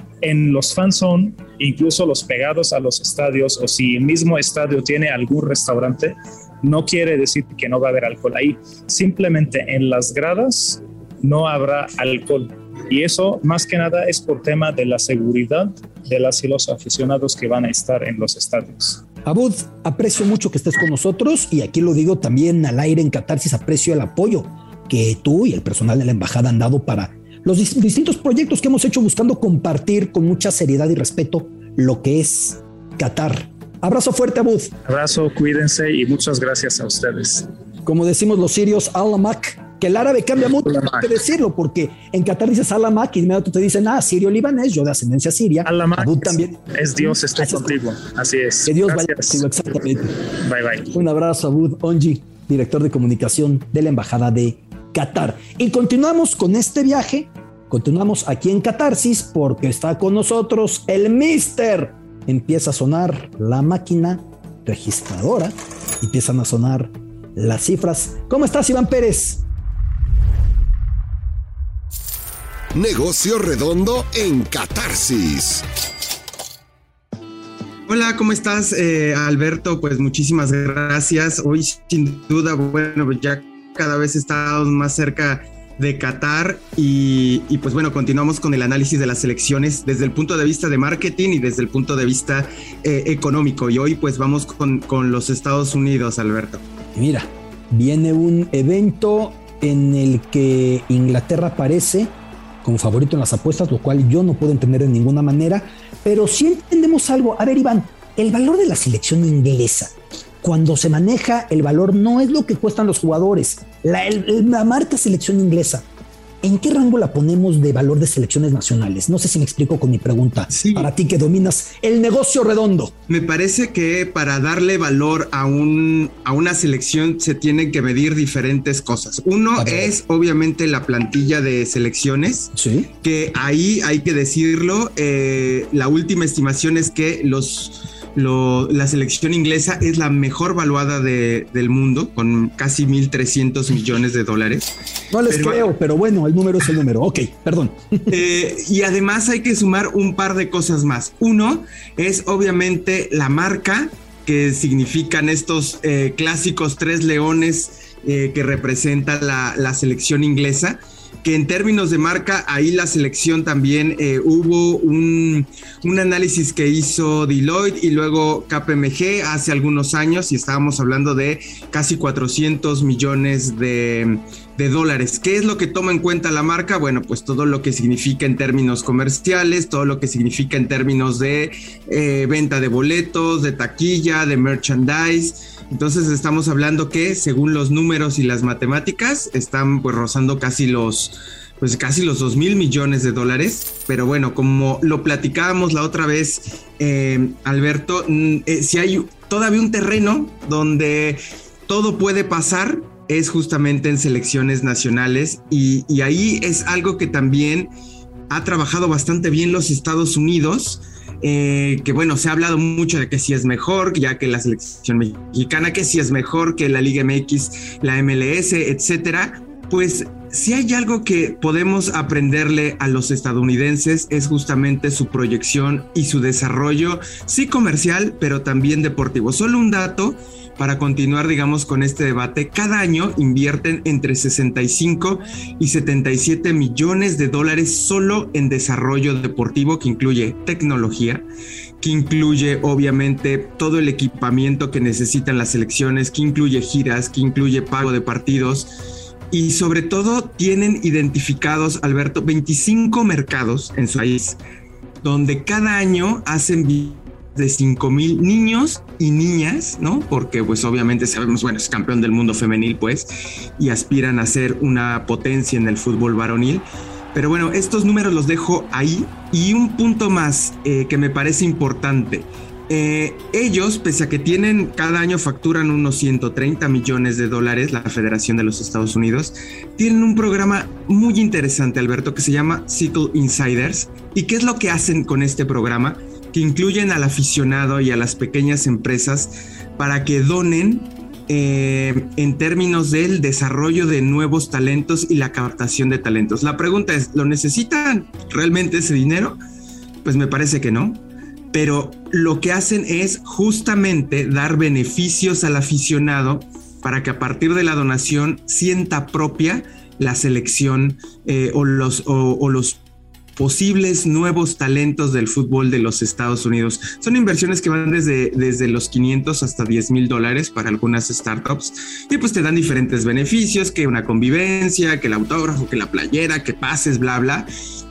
[SPEAKER 5] en los fan zone, incluso los pegados a los estadios, o si el mismo estadio tiene algún restaurante, no quiere decir que no va a haber alcohol ahí. Simplemente en las gradas no habrá alcohol. Y eso, más que nada, es por tema de la seguridad de las y los aficionados que van a estar en los estadios.
[SPEAKER 3] Aboud, aprecio mucho que estés con nosotros y aquí lo digo también al aire en Catarsis, aprecio el apoyo que tú y el personal de la embajada han dado para los distintos proyectos que hemos hecho buscando compartir con mucha seriedad y respeto lo que es Qatar. Abrazo fuerte, Aboud.
[SPEAKER 5] Abrazo, cuídense y muchas gracias a ustedes.
[SPEAKER 3] Como decimos los sirios, Alamak, que el árabe cambia mucho que decirlo, porque en Qatar dices Alamak y inmediato te dicen, ah, sirio-libanés, yo de ascendencia siria.
[SPEAKER 5] Alamak
[SPEAKER 3] Aboud también.
[SPEAKER 5] Es Dios, estoy Así contigo. Así es.
[SPEAKER 3] Que Dios vaya contigo, exactamente.
[SPEAKER 5] Bye, bye.
[SPEAKER 3] Un abrazo, Aboud Onji, director de comunicación de la Embajada de Qatar. Y continuamos con este viaje, continuamos aquí en Catarsis, porque está con nosotros el Mister. Empieza a sonar la máquina registradora, empiezan a sonar las cifras. ¿Cómo estás, Iván Pérez?
[SPEAKER 2] Negocio Redondo en Catarsis.
[SPEAKER 6] Hola, ¿cómo estás, eh, Alberto? Pues muchísimas gracias. Hoy, sin duda, bueno, pues ya cada vez estamos más cerca de Qatar y, y pues bueno, continuamos con el análisis de las elecciones desde el punto de vista de marketing y desde el punto de vista eh, económico. Y hoy pues vamos con, con los Estados Unidos, Alberto.
[SPEAKER 3] Mira, viene un evento en el que Inglaterra aparece como favorito en las apuestas, lo cual yo no puedo entender de ninguna manera, pero sí entendemos algo. A ver, Iván, el valor de la selección inglesa, cuando se maneja el valor, no es lo que cuestan los jugadores. La, el, la marca selección inglesa, ¿en qué rango la ponemos de valor de selecciones nacionales? No sé si me explico con mi pregunta. Sí. Para ti que dominas el negocio redondo.
[SPEAKER 6] Me parece que para darle valor a, un, a una selección se tienen que medir diferentes cosas. Uno es obviamente la plantilla de selecciones, ¿sí? Que ahí hay que decirlo, eh, la última estimación es que los... Lo, la selección inglesa es la mejor valuada de, del mundo, con casi mil trescientos millones de dólares.
[SPEAKER 3] No les pero, creo, pero bueno, el número es el número. Ok, perdón.
[SPEAKER 6] Eh, y además hay que sumar un par de cosas más. Uno es obviamente la marca, que significan estos eh, clásicos tres leones eh, que representa la, la selección inglesa. que en términos de marca, ahí la selección también eh, hubo un, un análisis que hizo Deloitte y luego K P M G hace algunos años, y estábamos hablando de casi cuatrocientos millones de, de dólares. ¿Qué es lo que toma en cuenta la marca? Bueno, pues todo lo que significa en términos comerciales, todo lo que significa en términos de eh, venta de boletos, de taquilla, de merchandise. Entonces estamos hablando que según los números y las matemáticas están pues rozando casi los pues casi los dos mil millones de dólares, pero bueno, como lo platicábamos la otra vez, eh, Alberto, eh, si hay todavía un terreno donde todo puede pasar es justamente en selecciones nacionales, y, y ahí es algo que también ha trabajado bastante bien los Estados Unidos. Eh, que bueno, se ha hablado mucho de que si es mejor ya que la selección mexicana, que si es mejor que la Liga M X, la M L S, etcétera. Pues si hay algo que podemos aprenderle a los estadounidenses es justamente su proyección y su desarrollo, sí comercial, pero también deportivo. Solo un dato para continuar, digamos, con este debate: cada año invierten entre sesenta y cinco y setenta y siete millones de dólares solo en desarrollo deportivo, que incluye tecnología, que incluye obviamente todo el equipamiento que necesitan las selecciones, que incluye giras, que incluye pago de partidos, y sobre todo tienen identificados, Alberto, veinticinco mercados en su país, donde cada año hacen de cinco mil niños y niñas, ¿no? Porque pues obviamente sabemos, bueno, es campeón del mundo femenil, pues, y aspiran a ser una potencia en el fútbol varonil. Pero bueno, estos números los dejo ahí. Y un punto más eh, que me parece importante. Eh, ellos, pese a que tienen, cada año facturan unos ciento treinta millones de dólares, la Federación de los Estados Unidos, tienen un programa muy interesante, Alberto, que se llama Sickle Insiders. ¿Y qué es lo que hacen con este programa? Que incluyen al aficionado y a las pequeñas empresas para que donen eh, en términos del desarrollo de nuevos talentos y la captación de talentos. La pregunta es, ¿lo necesitan realmente ese dinero? Pues me parece que no, pero lo que hacen es justamente dar beneficios al aficionado para que a partir de la donación sienta propia la selección eh, o los o, o los posibles nuevos talentos del fútbol de los Estados Unidos. Son inversiones que van desde, desde los quinientos hasta diez mil dólares para algunas startups, y pues te dan diferentes beneficios, que una convivencia, que el autógrafo, que la playera, que pases, bla, bla.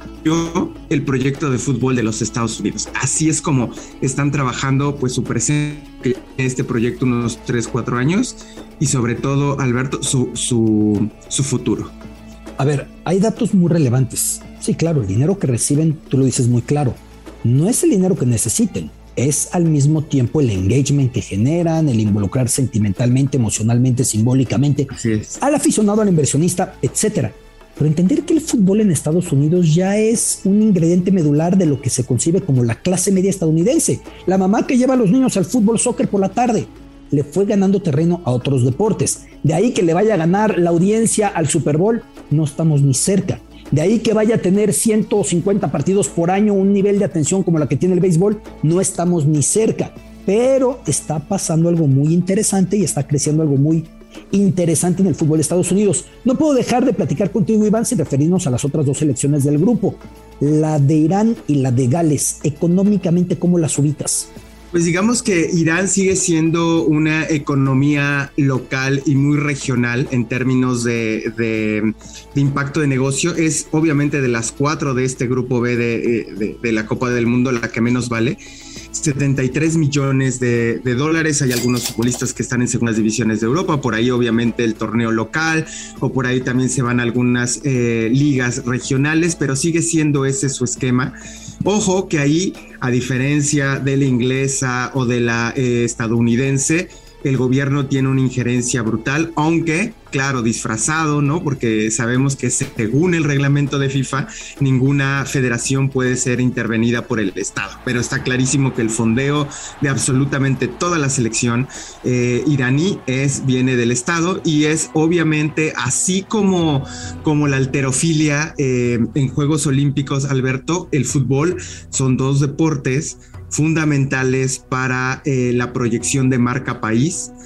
[SPEAKER 6] Yo, el proyecto de fútbol de los Estados Unidos. Así es como están trabajando pues su presencia en este proyecto unos tres, cuatro años, y sobre todo, Alberto, su, su, su futuro.
[SPEAKER 3] A ver, hay datos muy relevantes. Sí, claro, el dinero que reciben, tú lo dices muy claro, no es el dinero que necesiten, es al mismo tiempo el engagement que generan, el involucrar sentimentalmente, emocionalmente, simbólicamente al aficionado, al inversionista, etcétera. Pero entender que el fútbol en Estados Unidos ya es un ingrediente medular de lo que se concibe como la clase media estadounidense. La mamá que lleva a los niños al fútbol, soccer por la tarde, le fue ganando terreno a otros deportes. De ahí que le vaya a ganar la audiencia al Super Bowl, no estamos ni cerca. De ahí que vaya a tener ciento cincuenta partidos por año, un nivel de atención como la que tiene el béisbol, no estamos ni cerca. Pero está pasando algo muy interesante y está creciendo algo muy interesante en el fútbol de Estados Unidos. No puedo dejar de platicar contigo, Iván, sin referirnos a las otras dos selecciones del grupo, la de Irán y la de Gales. Económicamente, ¿cómo las ubicas?
[SPEAKER 6] Pues digamos que Irán sigue siendo una economía local y muy regional en términos de, de, de impacto de negocio. Es obviamente de las cuatro de este grupo B de, de, de la Copa del Mundo la que menos vale. setenta y tres millones de, de dólares. Hay algunos futbolistas que están en segundas divisiones de Europa, por ahí obviamente el torneo local, o por ahí también se van algunas eh, ligas regionales, pero sigue siendo ese su esquema. Ojo que ahí, a diferencia de la inglesa o de la eh, estadounidense, el gobierno tiene una injerencia brutal, aunque, claro, disfrazado, ¿no? Porque sabemos que según el reglamento de FIFA, ninguna federación puede ser intervenida por el Estado. Pero está clarísimo que el fondeo de absolutamente toda la selección eh, iraní es, viene del Estado, y es obviamente así como, como la halterofilia eh, en Juegos Olímpicos, Alberto, el fútbol, son dos deportes fundamentales para eh, la proyección de marca país.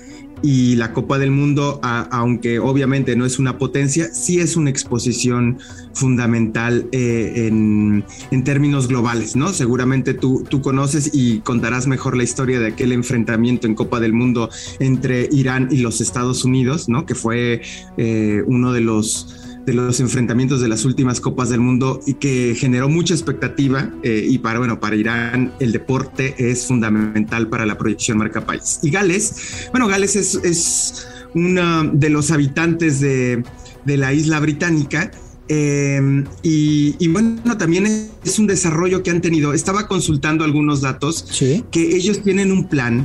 [SPEAKER 6] y la Copa del Mundo, a, aunque obviamente no es una potencia, sí es una exposición fundamental eh, en, en términos globales, ¿no? Seguramente tú, tú conoces y contarás mejor la historia de aquel enfrentamiento en Copa del Mundo entre Irán y los Estados Unidos, ¿no? Que fue eh, uno de los de los enfrentamientos de las últimas Copas del Mundo y que generó mucha expectativa eh, y para, bueno, para Irán el deporte es fundamental para la proyección marca país. Y Gales, bueno, Gales es, es uno de los habitantes de, de la isla británica eh, y, y bueno, también es un desarrollo que han tenido. Estaba consultando algunos datos, ¿sí?, que ellos tienen un plan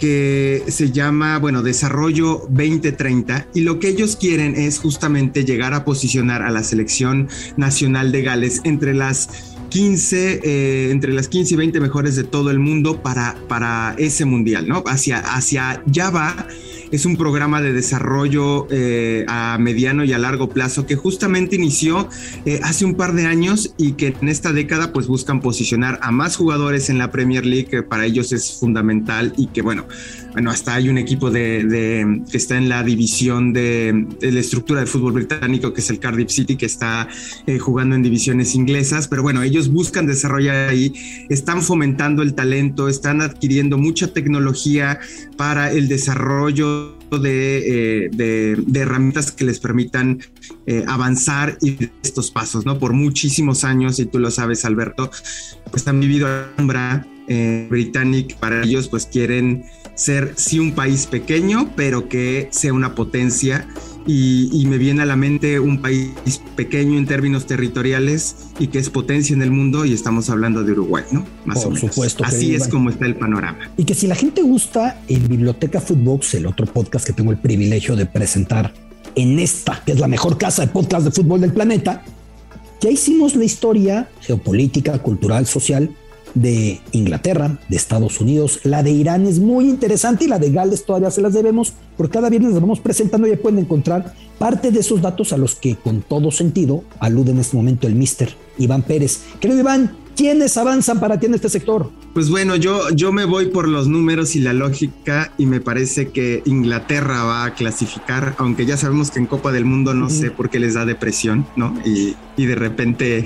[SPEAKER 6] que se llama, bueno, Desarrollo veinte treinta, y lo que ellos quieren es justamente llegar a posicionar a la selección nacional de Gales entre las quince, eh, entre las quince y veinte mejores de todo el mundo para, para ese mundial, ¿no? Hacia, hacia allá va. Es un programa de desarrollo eh, a mediano y a largo plazo que justamente inició eh, hace un par de años y que en esta década pues buscan posicionar a más jugadores en la Premier League, que para ellos es fundamental y que bueno, bueno hasta hay un equipo de, de que está en la división de, de la estructura de fútbol británico, que es el Cardiff City, que está eh, jugando en divisiones inglesas, pero bueno, ellos buscan desarrollar ahí, están fomentando el talento, están adquiriendo mucha tecnología para el desarrollo De, eh, de, de herramientas que les permitan eh, avanzar y estos pasos, ¿no? Por muchísimos años, y tú lo sabes, Alberto, pues han vivido a la sombra eh, británica. Para ellos pues quieren ser sí un país pequeño, pero que sea una potencia, y, y me viene a la mente un país pequeño en términos territoriales y que es potencia en el mundo, y estamos hablando de Uruguay, ¿no? Más
[SPEAKER 3] Por
[SPEAKER 6] o menos.
[SPEAKER 3] Supuesto,
[SPEAKER 6] así es como está el panorama.
[SPEAKER 3] Y que si la gente gusta, en Biblioteca Footbox, el otro podcast que tengo el privilegio de presentar en esta, que es la mejor casa de podcast de fútbol del planeta, ya hicimos la historia geopolítica, cultural, social de Inglaterra, de Estados Unidos. La de Irán es muy interesante y la de Gales todavía se las debemos, porque cada viernes las vamos presentando y ahí pueden encontrar parte de esos datos a los que con todo sentido alude en este momento el mister Iván Pérez. Querido Iván, ¿quiénes avanzan para ti en este sector?
[SPEAKER 6] Pues bueno, yo, yo me voy por los números y la lógica, y me parece que Inglaterra va a clasificar, aunque ya sabemos que en Copa del Mundo no uh-huh. sé por qué les da depresión, ¿no? Y, y de repente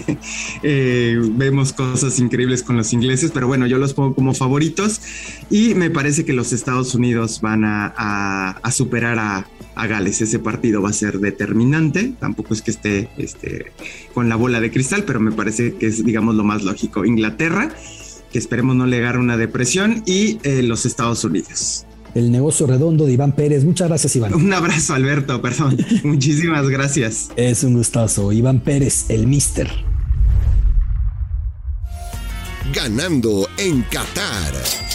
[SPEAKER 6] eh, vemos cosas increíbles con los ingleses, pero bueno, yo los pongo como favoritos, y me parece que los Estados Unidos van a, a, a superar a, a Gales. Ese partido va a ser determinante, tampoco es que esté este, con la bola de cristal, pero me parece que es, digamos, lo más lógico. Inglaterra, que esperemos no le agarre una depresión, y eh, los Estados Unidos.
[SPEAKER 3] El negocio redondo de Iván Pérez. Muchas gracias, Iván.
[SPEAKER 6] Un abrazo, Alberto, perdón. Muchísimas gracias.
[SPEAKER 3] Es un gustazo. Iván Pérez, el mister.
[SPEAKER 2] Ganando en Qatar.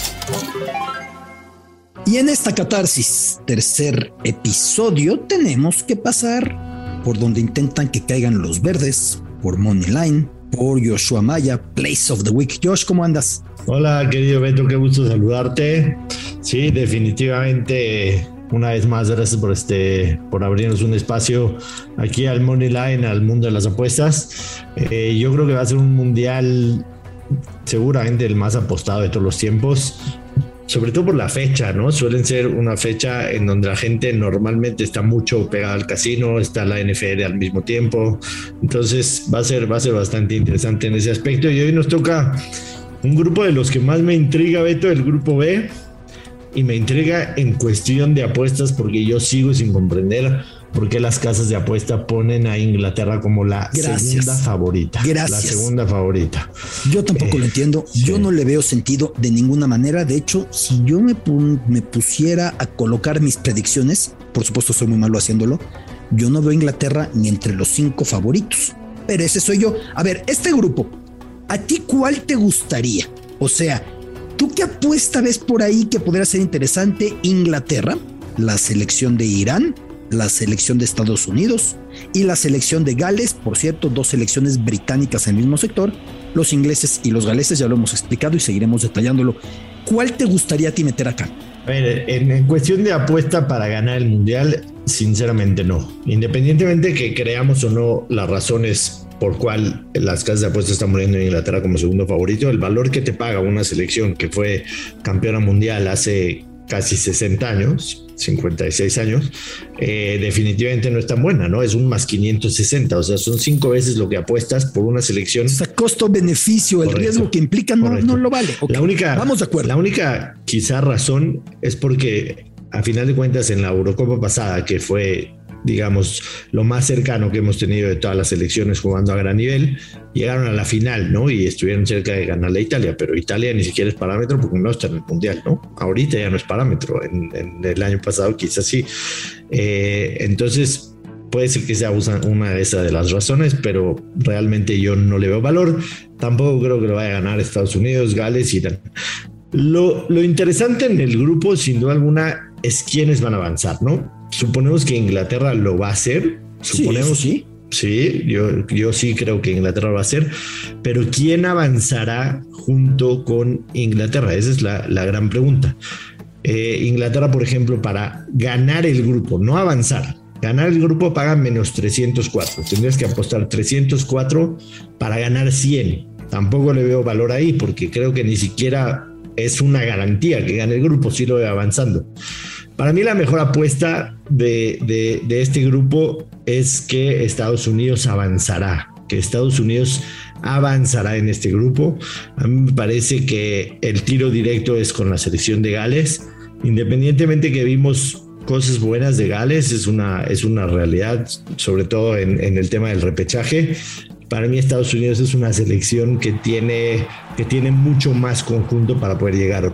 [SPEAKER 3] Y en esta catarsis, tercer episodio, tenemos que pasar por donde intentan que caigan los verdes, por Moneyline, por Joshua Maya, Place of the Week. Josh, ¿cómo andas?
[SPEAKER 7] Hola, querido Beto, qué gusto saludarte. Sí, definitivamente, una vez más, gracias por este, por abrirnos un espacio aquí al Moneyline, al mundo de las apuestas. Eh, yo creo que va a ser un mundial seguramente el más apostado de todos los tiempos, sobre todo por la fecha, ¿no? Suelen ser una fecha en donde la gente normalmente está mucho pegada al casino, está la N F L al mismo tiempo, entonces va a ser, va a ser bastante interesante en ese aspecto. Y hoy nos toca un grupo de los que más me intriga, Beto, el grupo B, y me intriga en cuestión de apuestas, porque yo sigo sin comprender por qué las casas de apuesta ponen a Inglaterra como la Gracias. segunda favorita.
[SPEAKER 3] Gracias.
[SPEAKER 7] La segunda favorita.
[SPEAKER 3] Yo tampoco eh, lo entiendo. Sí. Yo no le veo sentido de ninguna manera. De hecho, si yo me, me pusiera a colocar mis predicciones, por supuesto soy muy malo haciéndolo, yo no veo a Inglaterra ni entre los cinco favoritos. Pero ese soy yo. A ver, este grupo, ¿a ti cuál te gustaría? O sea, ¿tú qué apuesta ves por ahí que podría ser interesante? Inglaterra, la selección de Irán, la selección de Estados Unidos y la selección de Gales. Por cierto, dos selecciones británicas en el mismo sector, los ingleses y los galeses, ya lo hemos explicado y seguiremos detallándolo. ¿Cuál te gustaría a ti meter acá?
[SPEAKER 7] A ver, en, en cuestión de apuesta para ganar el mundial, sinceramente no. Independientemente que creamos o no las razones por cual las casas de apuestas están poniendo en Inglaterra como segundo favorito, el valor que te paga una selección que fue campeona mundial hace casi sesenta años, cincuenta y seis años, eh, definitivamente no es tan buena, ¿no? Es un más quinientos sesenta, o sea, son cinco veces lo que apuestas por una selección.
[SPEAKER 3] O sea, costo-beneficio, el riesgo que implica no, no lo vale. Okay.
[SPEAKER 7] La única,
[SPEAKER 3] vamos de acuerdo.
[SPEAKER 7] La única quizá razón es porque a final de cuentas en la Eurocopa pasada, que fue, digamos, lo más cercano que hemos tenido de todas las selecciones jugando a gran nivel, llegaron a la final, ¿no? Y estuvieron cerca de ganarle a Italia, pero Italia ni siquiera es parámetro porque no está en el Mundial, ¿no? Ahorita ya no es parámetro, en, en el año pasado quizás sí. Eh, entonces, puede ser que sea una de esas de las razones, pero realmente yo no le veo valor. Tampoco creo que lo vaya a ganar Estados Unidos, Gales y Irán. Lo, lo interesante en el grupo, sin duda alguna, es quiénes van a avanzar, ¿no? Suponemos que Inglaterra lo va a hacer. Suponemos,
[SPEAKER 3] sí,
[SPEAKER 7] sí, yo, yo sí creo que Inglaterra lo va a hacer, pero ¿quién avanzará junto con Inglaterra? Esa es la, la gran pregunta. Eh, Inglaterra, por ejemplo, para ganar el grupo, no avanzar, ganar el grupo paga menos trescientos cuatro. Tendrías que apostar trescientos cuatro para ganar cien. Tampoco le veo valor ahí porque creo que ni siquiera es una garantía que gane el grupo, sí lo veo avanzando. Para mí la mejor apuesta de, de, de este grupo es que Estados Unidos avanzará, que Estados Unidos avanzará en este grupo. A mí me parece que el tiro directo es con la selección de Gales, independientemente que vimos cosas buenas de Gales, es una, es una realidad, sobre todo en, en el tema del repechaje. Para mí Estados Unidos es una selección que tiene, que tiene mucho más conjunto para poder llegar.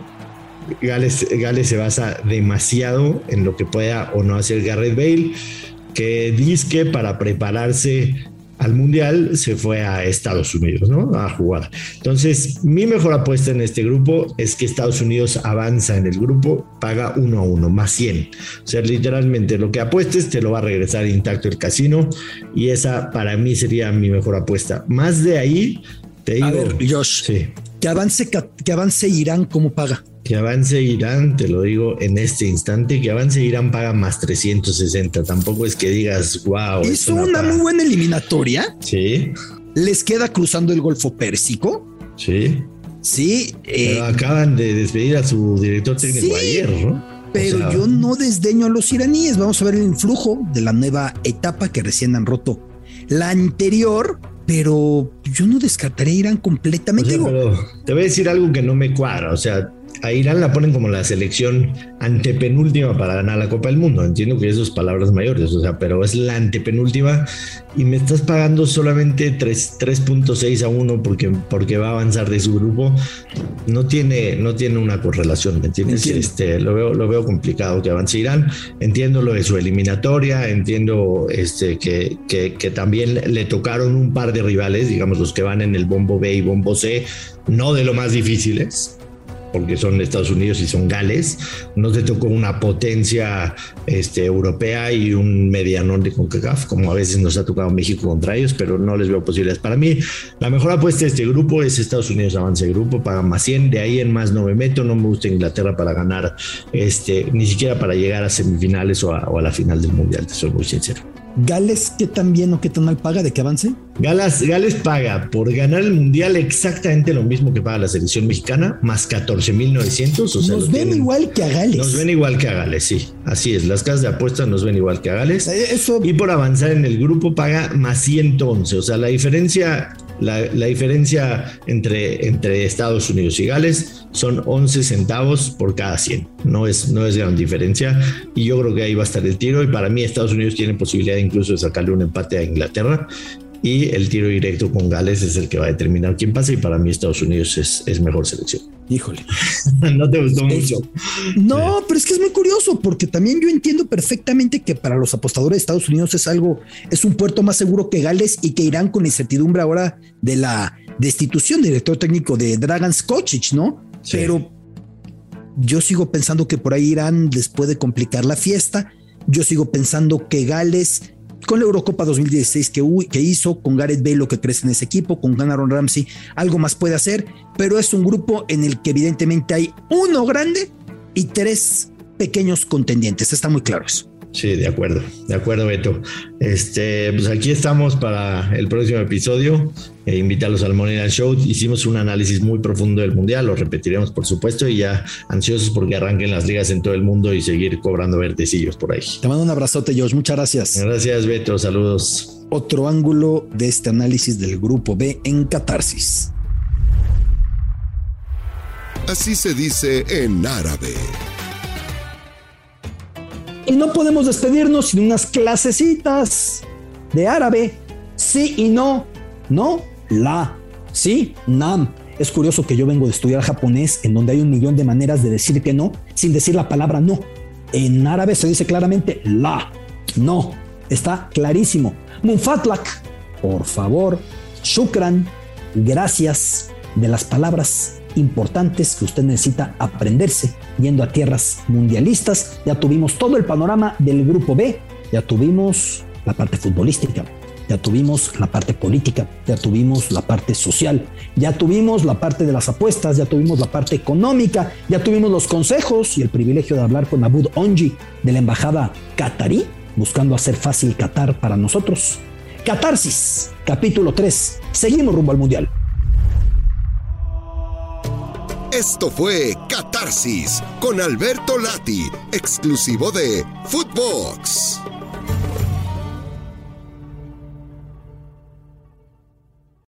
[SPEAKER 7] Gales, Gales se basa demasiado en lo que pueda o no hacer Gareth Bale, que dice para prepararse al Mundial se fue a Estados Unidos, ¿no? A jugar. Entonces, mi mejor apuesta en este grupo es que Estados Unidos avanza en el grupo, paga uno a uno, más cien. O sea, literalmente lo que apuestes te lo va a regresar intacto el casino y esa para mí sería mi mejor apuesta. Más de ahí, te digo...
[SPEAKER 3] A ver, Josh,
[SPEAKER 7] sí.
[SPEAKER 3] que avance, que avance Irán, ¿cómo paga?
[SPEAKER 7] Que avance Irán, te lo digo en este instante, que avance Irán paga más trescientos sesenta. Tampoco es que digas, wow.
[SPEAKER 3] Hizo una muy buena eliminatoria.
[SPEAKER 7] Sí.
[SPEAKER 3] Les queda cruzando el Golfo Pérsico.
[SPEAKER 7] Sí.
[SPEAKER 3] Sí.
[SPEAKER 7] Pero eh, acaban de despedir a su director técnico sí, ayer, ¿no?
[SPEAKER 3] Pero o sea, yo no desdeño a los iraníes. Vamos a ver el influjo de la nueva etapa que recién han roto la anterior. Pero yo no descartaría a Irán completamente.
[SPEAKER 7] O sea, pero te voy a decir algo que no me cuadra. O sea, a Irán la ponen como la selección antepenúltima para ganar la Copa del Mundo. Entiendo que eso es palabras mayores, o sea, pero es la antepenúltima y me estás pagando solamente tres punto seis a uno porque, porque va a avanzar de su grupo. No tiene, no tiene una correlación, ¿me entiendes? Este, lo veo, lo veo complicado que avance Irán. Entiendo lo de su eliminatoria, entiendo este, que, que, que también le tocaron un par de rivales, digamos los que van en el bombo B y bombo C, no de lo más difíciles, porque son Estados Unidos y son Gales. No te tocó una potencia este, europea y un medianón de CONCACAF, como a veces nos ha tocado México contra ellos, pero no les veo posibilidades. Para mí, la mejor apuesta de este grupo es Estados Unidos avance el grupo, paga más cien, de ahí en más no me meto, no me gusta Inglaterra para ganar, este, ni siquiera para llegar a semifinales o a, o a la final del Mundial, te soy muy sincero.
[SPEAKER 3] ¿Gales qué tan bien o qué tan mal paga de que avance?
[SPEAKER 7] Gales, Gales paga por ganar el Mundial exactamente lo mismo que paga la selección mexicana, más catorce mil novecientos. O sea,
[SPEAKER 3] nos ven tienen, igual que a Gales.
[SPEAKER 7] Nos ven igual que a Gales, sí. Así es, las casas de apuestas nos ven igual que a Gales.
[SPEAKER 3] Eso...
[SPEAKER 7] Y por avanzar en el grupo paga más ciento once. O sea, la diferencia, la, la diferencia entre, entre Estados Unidos y Gales son once centavos por cada cien. No es, no es gran diferencia. Y yo creo que ahí va a estar el tiro. Y para mí Estados Unidos tiene posibilidad incluso de sacarle un empate a Inglaterra. Y el tiro directo con Gales es el que va a determinar quién pasa. Y para mí Estados Unidos es, es mejor selección.
[SPEAKER 3] Híjole.
[SPEAKER 7] No te gustó
[SPEAKER 3] es,
[SPEAKER 7] mucho.
[SPEAKER 3] No, pero es que es muy curioso porque también yo entiendo perfectamente que para los apostadores de Estados Unidos es algo, es un puerto más seguro que Gales y que Irán con la incertidumbre ahora de la destitución del director técnico de Dragan Skocic, ¿no? Sí. Pero yo sigo pensando que por ahí Irán les puede complicar la fiesta. Yo sigo pensando que Gales, con la Eurocopa dos mil dieciséis que, que hizo, con Gareth Bale lo que crece en ese equipo, con Aaron Ramsey, algo más puede hacer, pero es un grupo en el que evidentemente hay uno grande y tres pequeños contendientes. Está muy claro eso.
[SPEAKER 7] Sí, de acuerdo, de acuerdo, Beto. Este, pues aquí estamos para el próximo episodio. Eh, invítalos al Money Line Show. Hicimos un análisis muy profundo del Mundial, lo repetiremos por supuesto, y ya ansiosos porque arranquen las ligas en todo el mundo y seguir cobrando vertecillos por ahí.
[SPEAKER 3] Te mando un abrazote, Josh. Muchas gracias.
[SPEAKER 7] Gracias, Beto. Saludos.
[SPEAKER 3] Otro ángulo de este análisis del Grupo B en Catarsis.
[SPEAKER 2] Así se dice en árabe.
[SPEAKER 3] Y no podemos despedirnos sin unas clasecitas de árabe. Sí y no. No, la. Sí, nam. Es curioso que yo vengo de estudiar japonés, en donde hay un millón de maneras de decir que no, sin decir la palabra no. En árabe se dice claramente la. No. Está clarísimo. Munfatlak. Por favor. Shukran. Gracias. De las palabras importantes que usted necesita aprenderse yendo a tierras mundialistas. Ya tuvimos todo el panorama del Grupo B, ya tuvimos la parte futbolística, ya tuvimos la parte política, ya tuvimos la parte social, ya tuvimos la parte de las apuestas, ya tuvimos la parte económica, ya tuvimos los consejos y el privilegio de hablar con Abud Onji de la embajada catarí, buscando hacer fácil Qatar para nosotros. Catarsis, capítulo tres. Seguimos rumbo al Mundial.
[SPEAKER 2] Esto fue Catarsis con Alberto Lati, exclusivo de Footbox.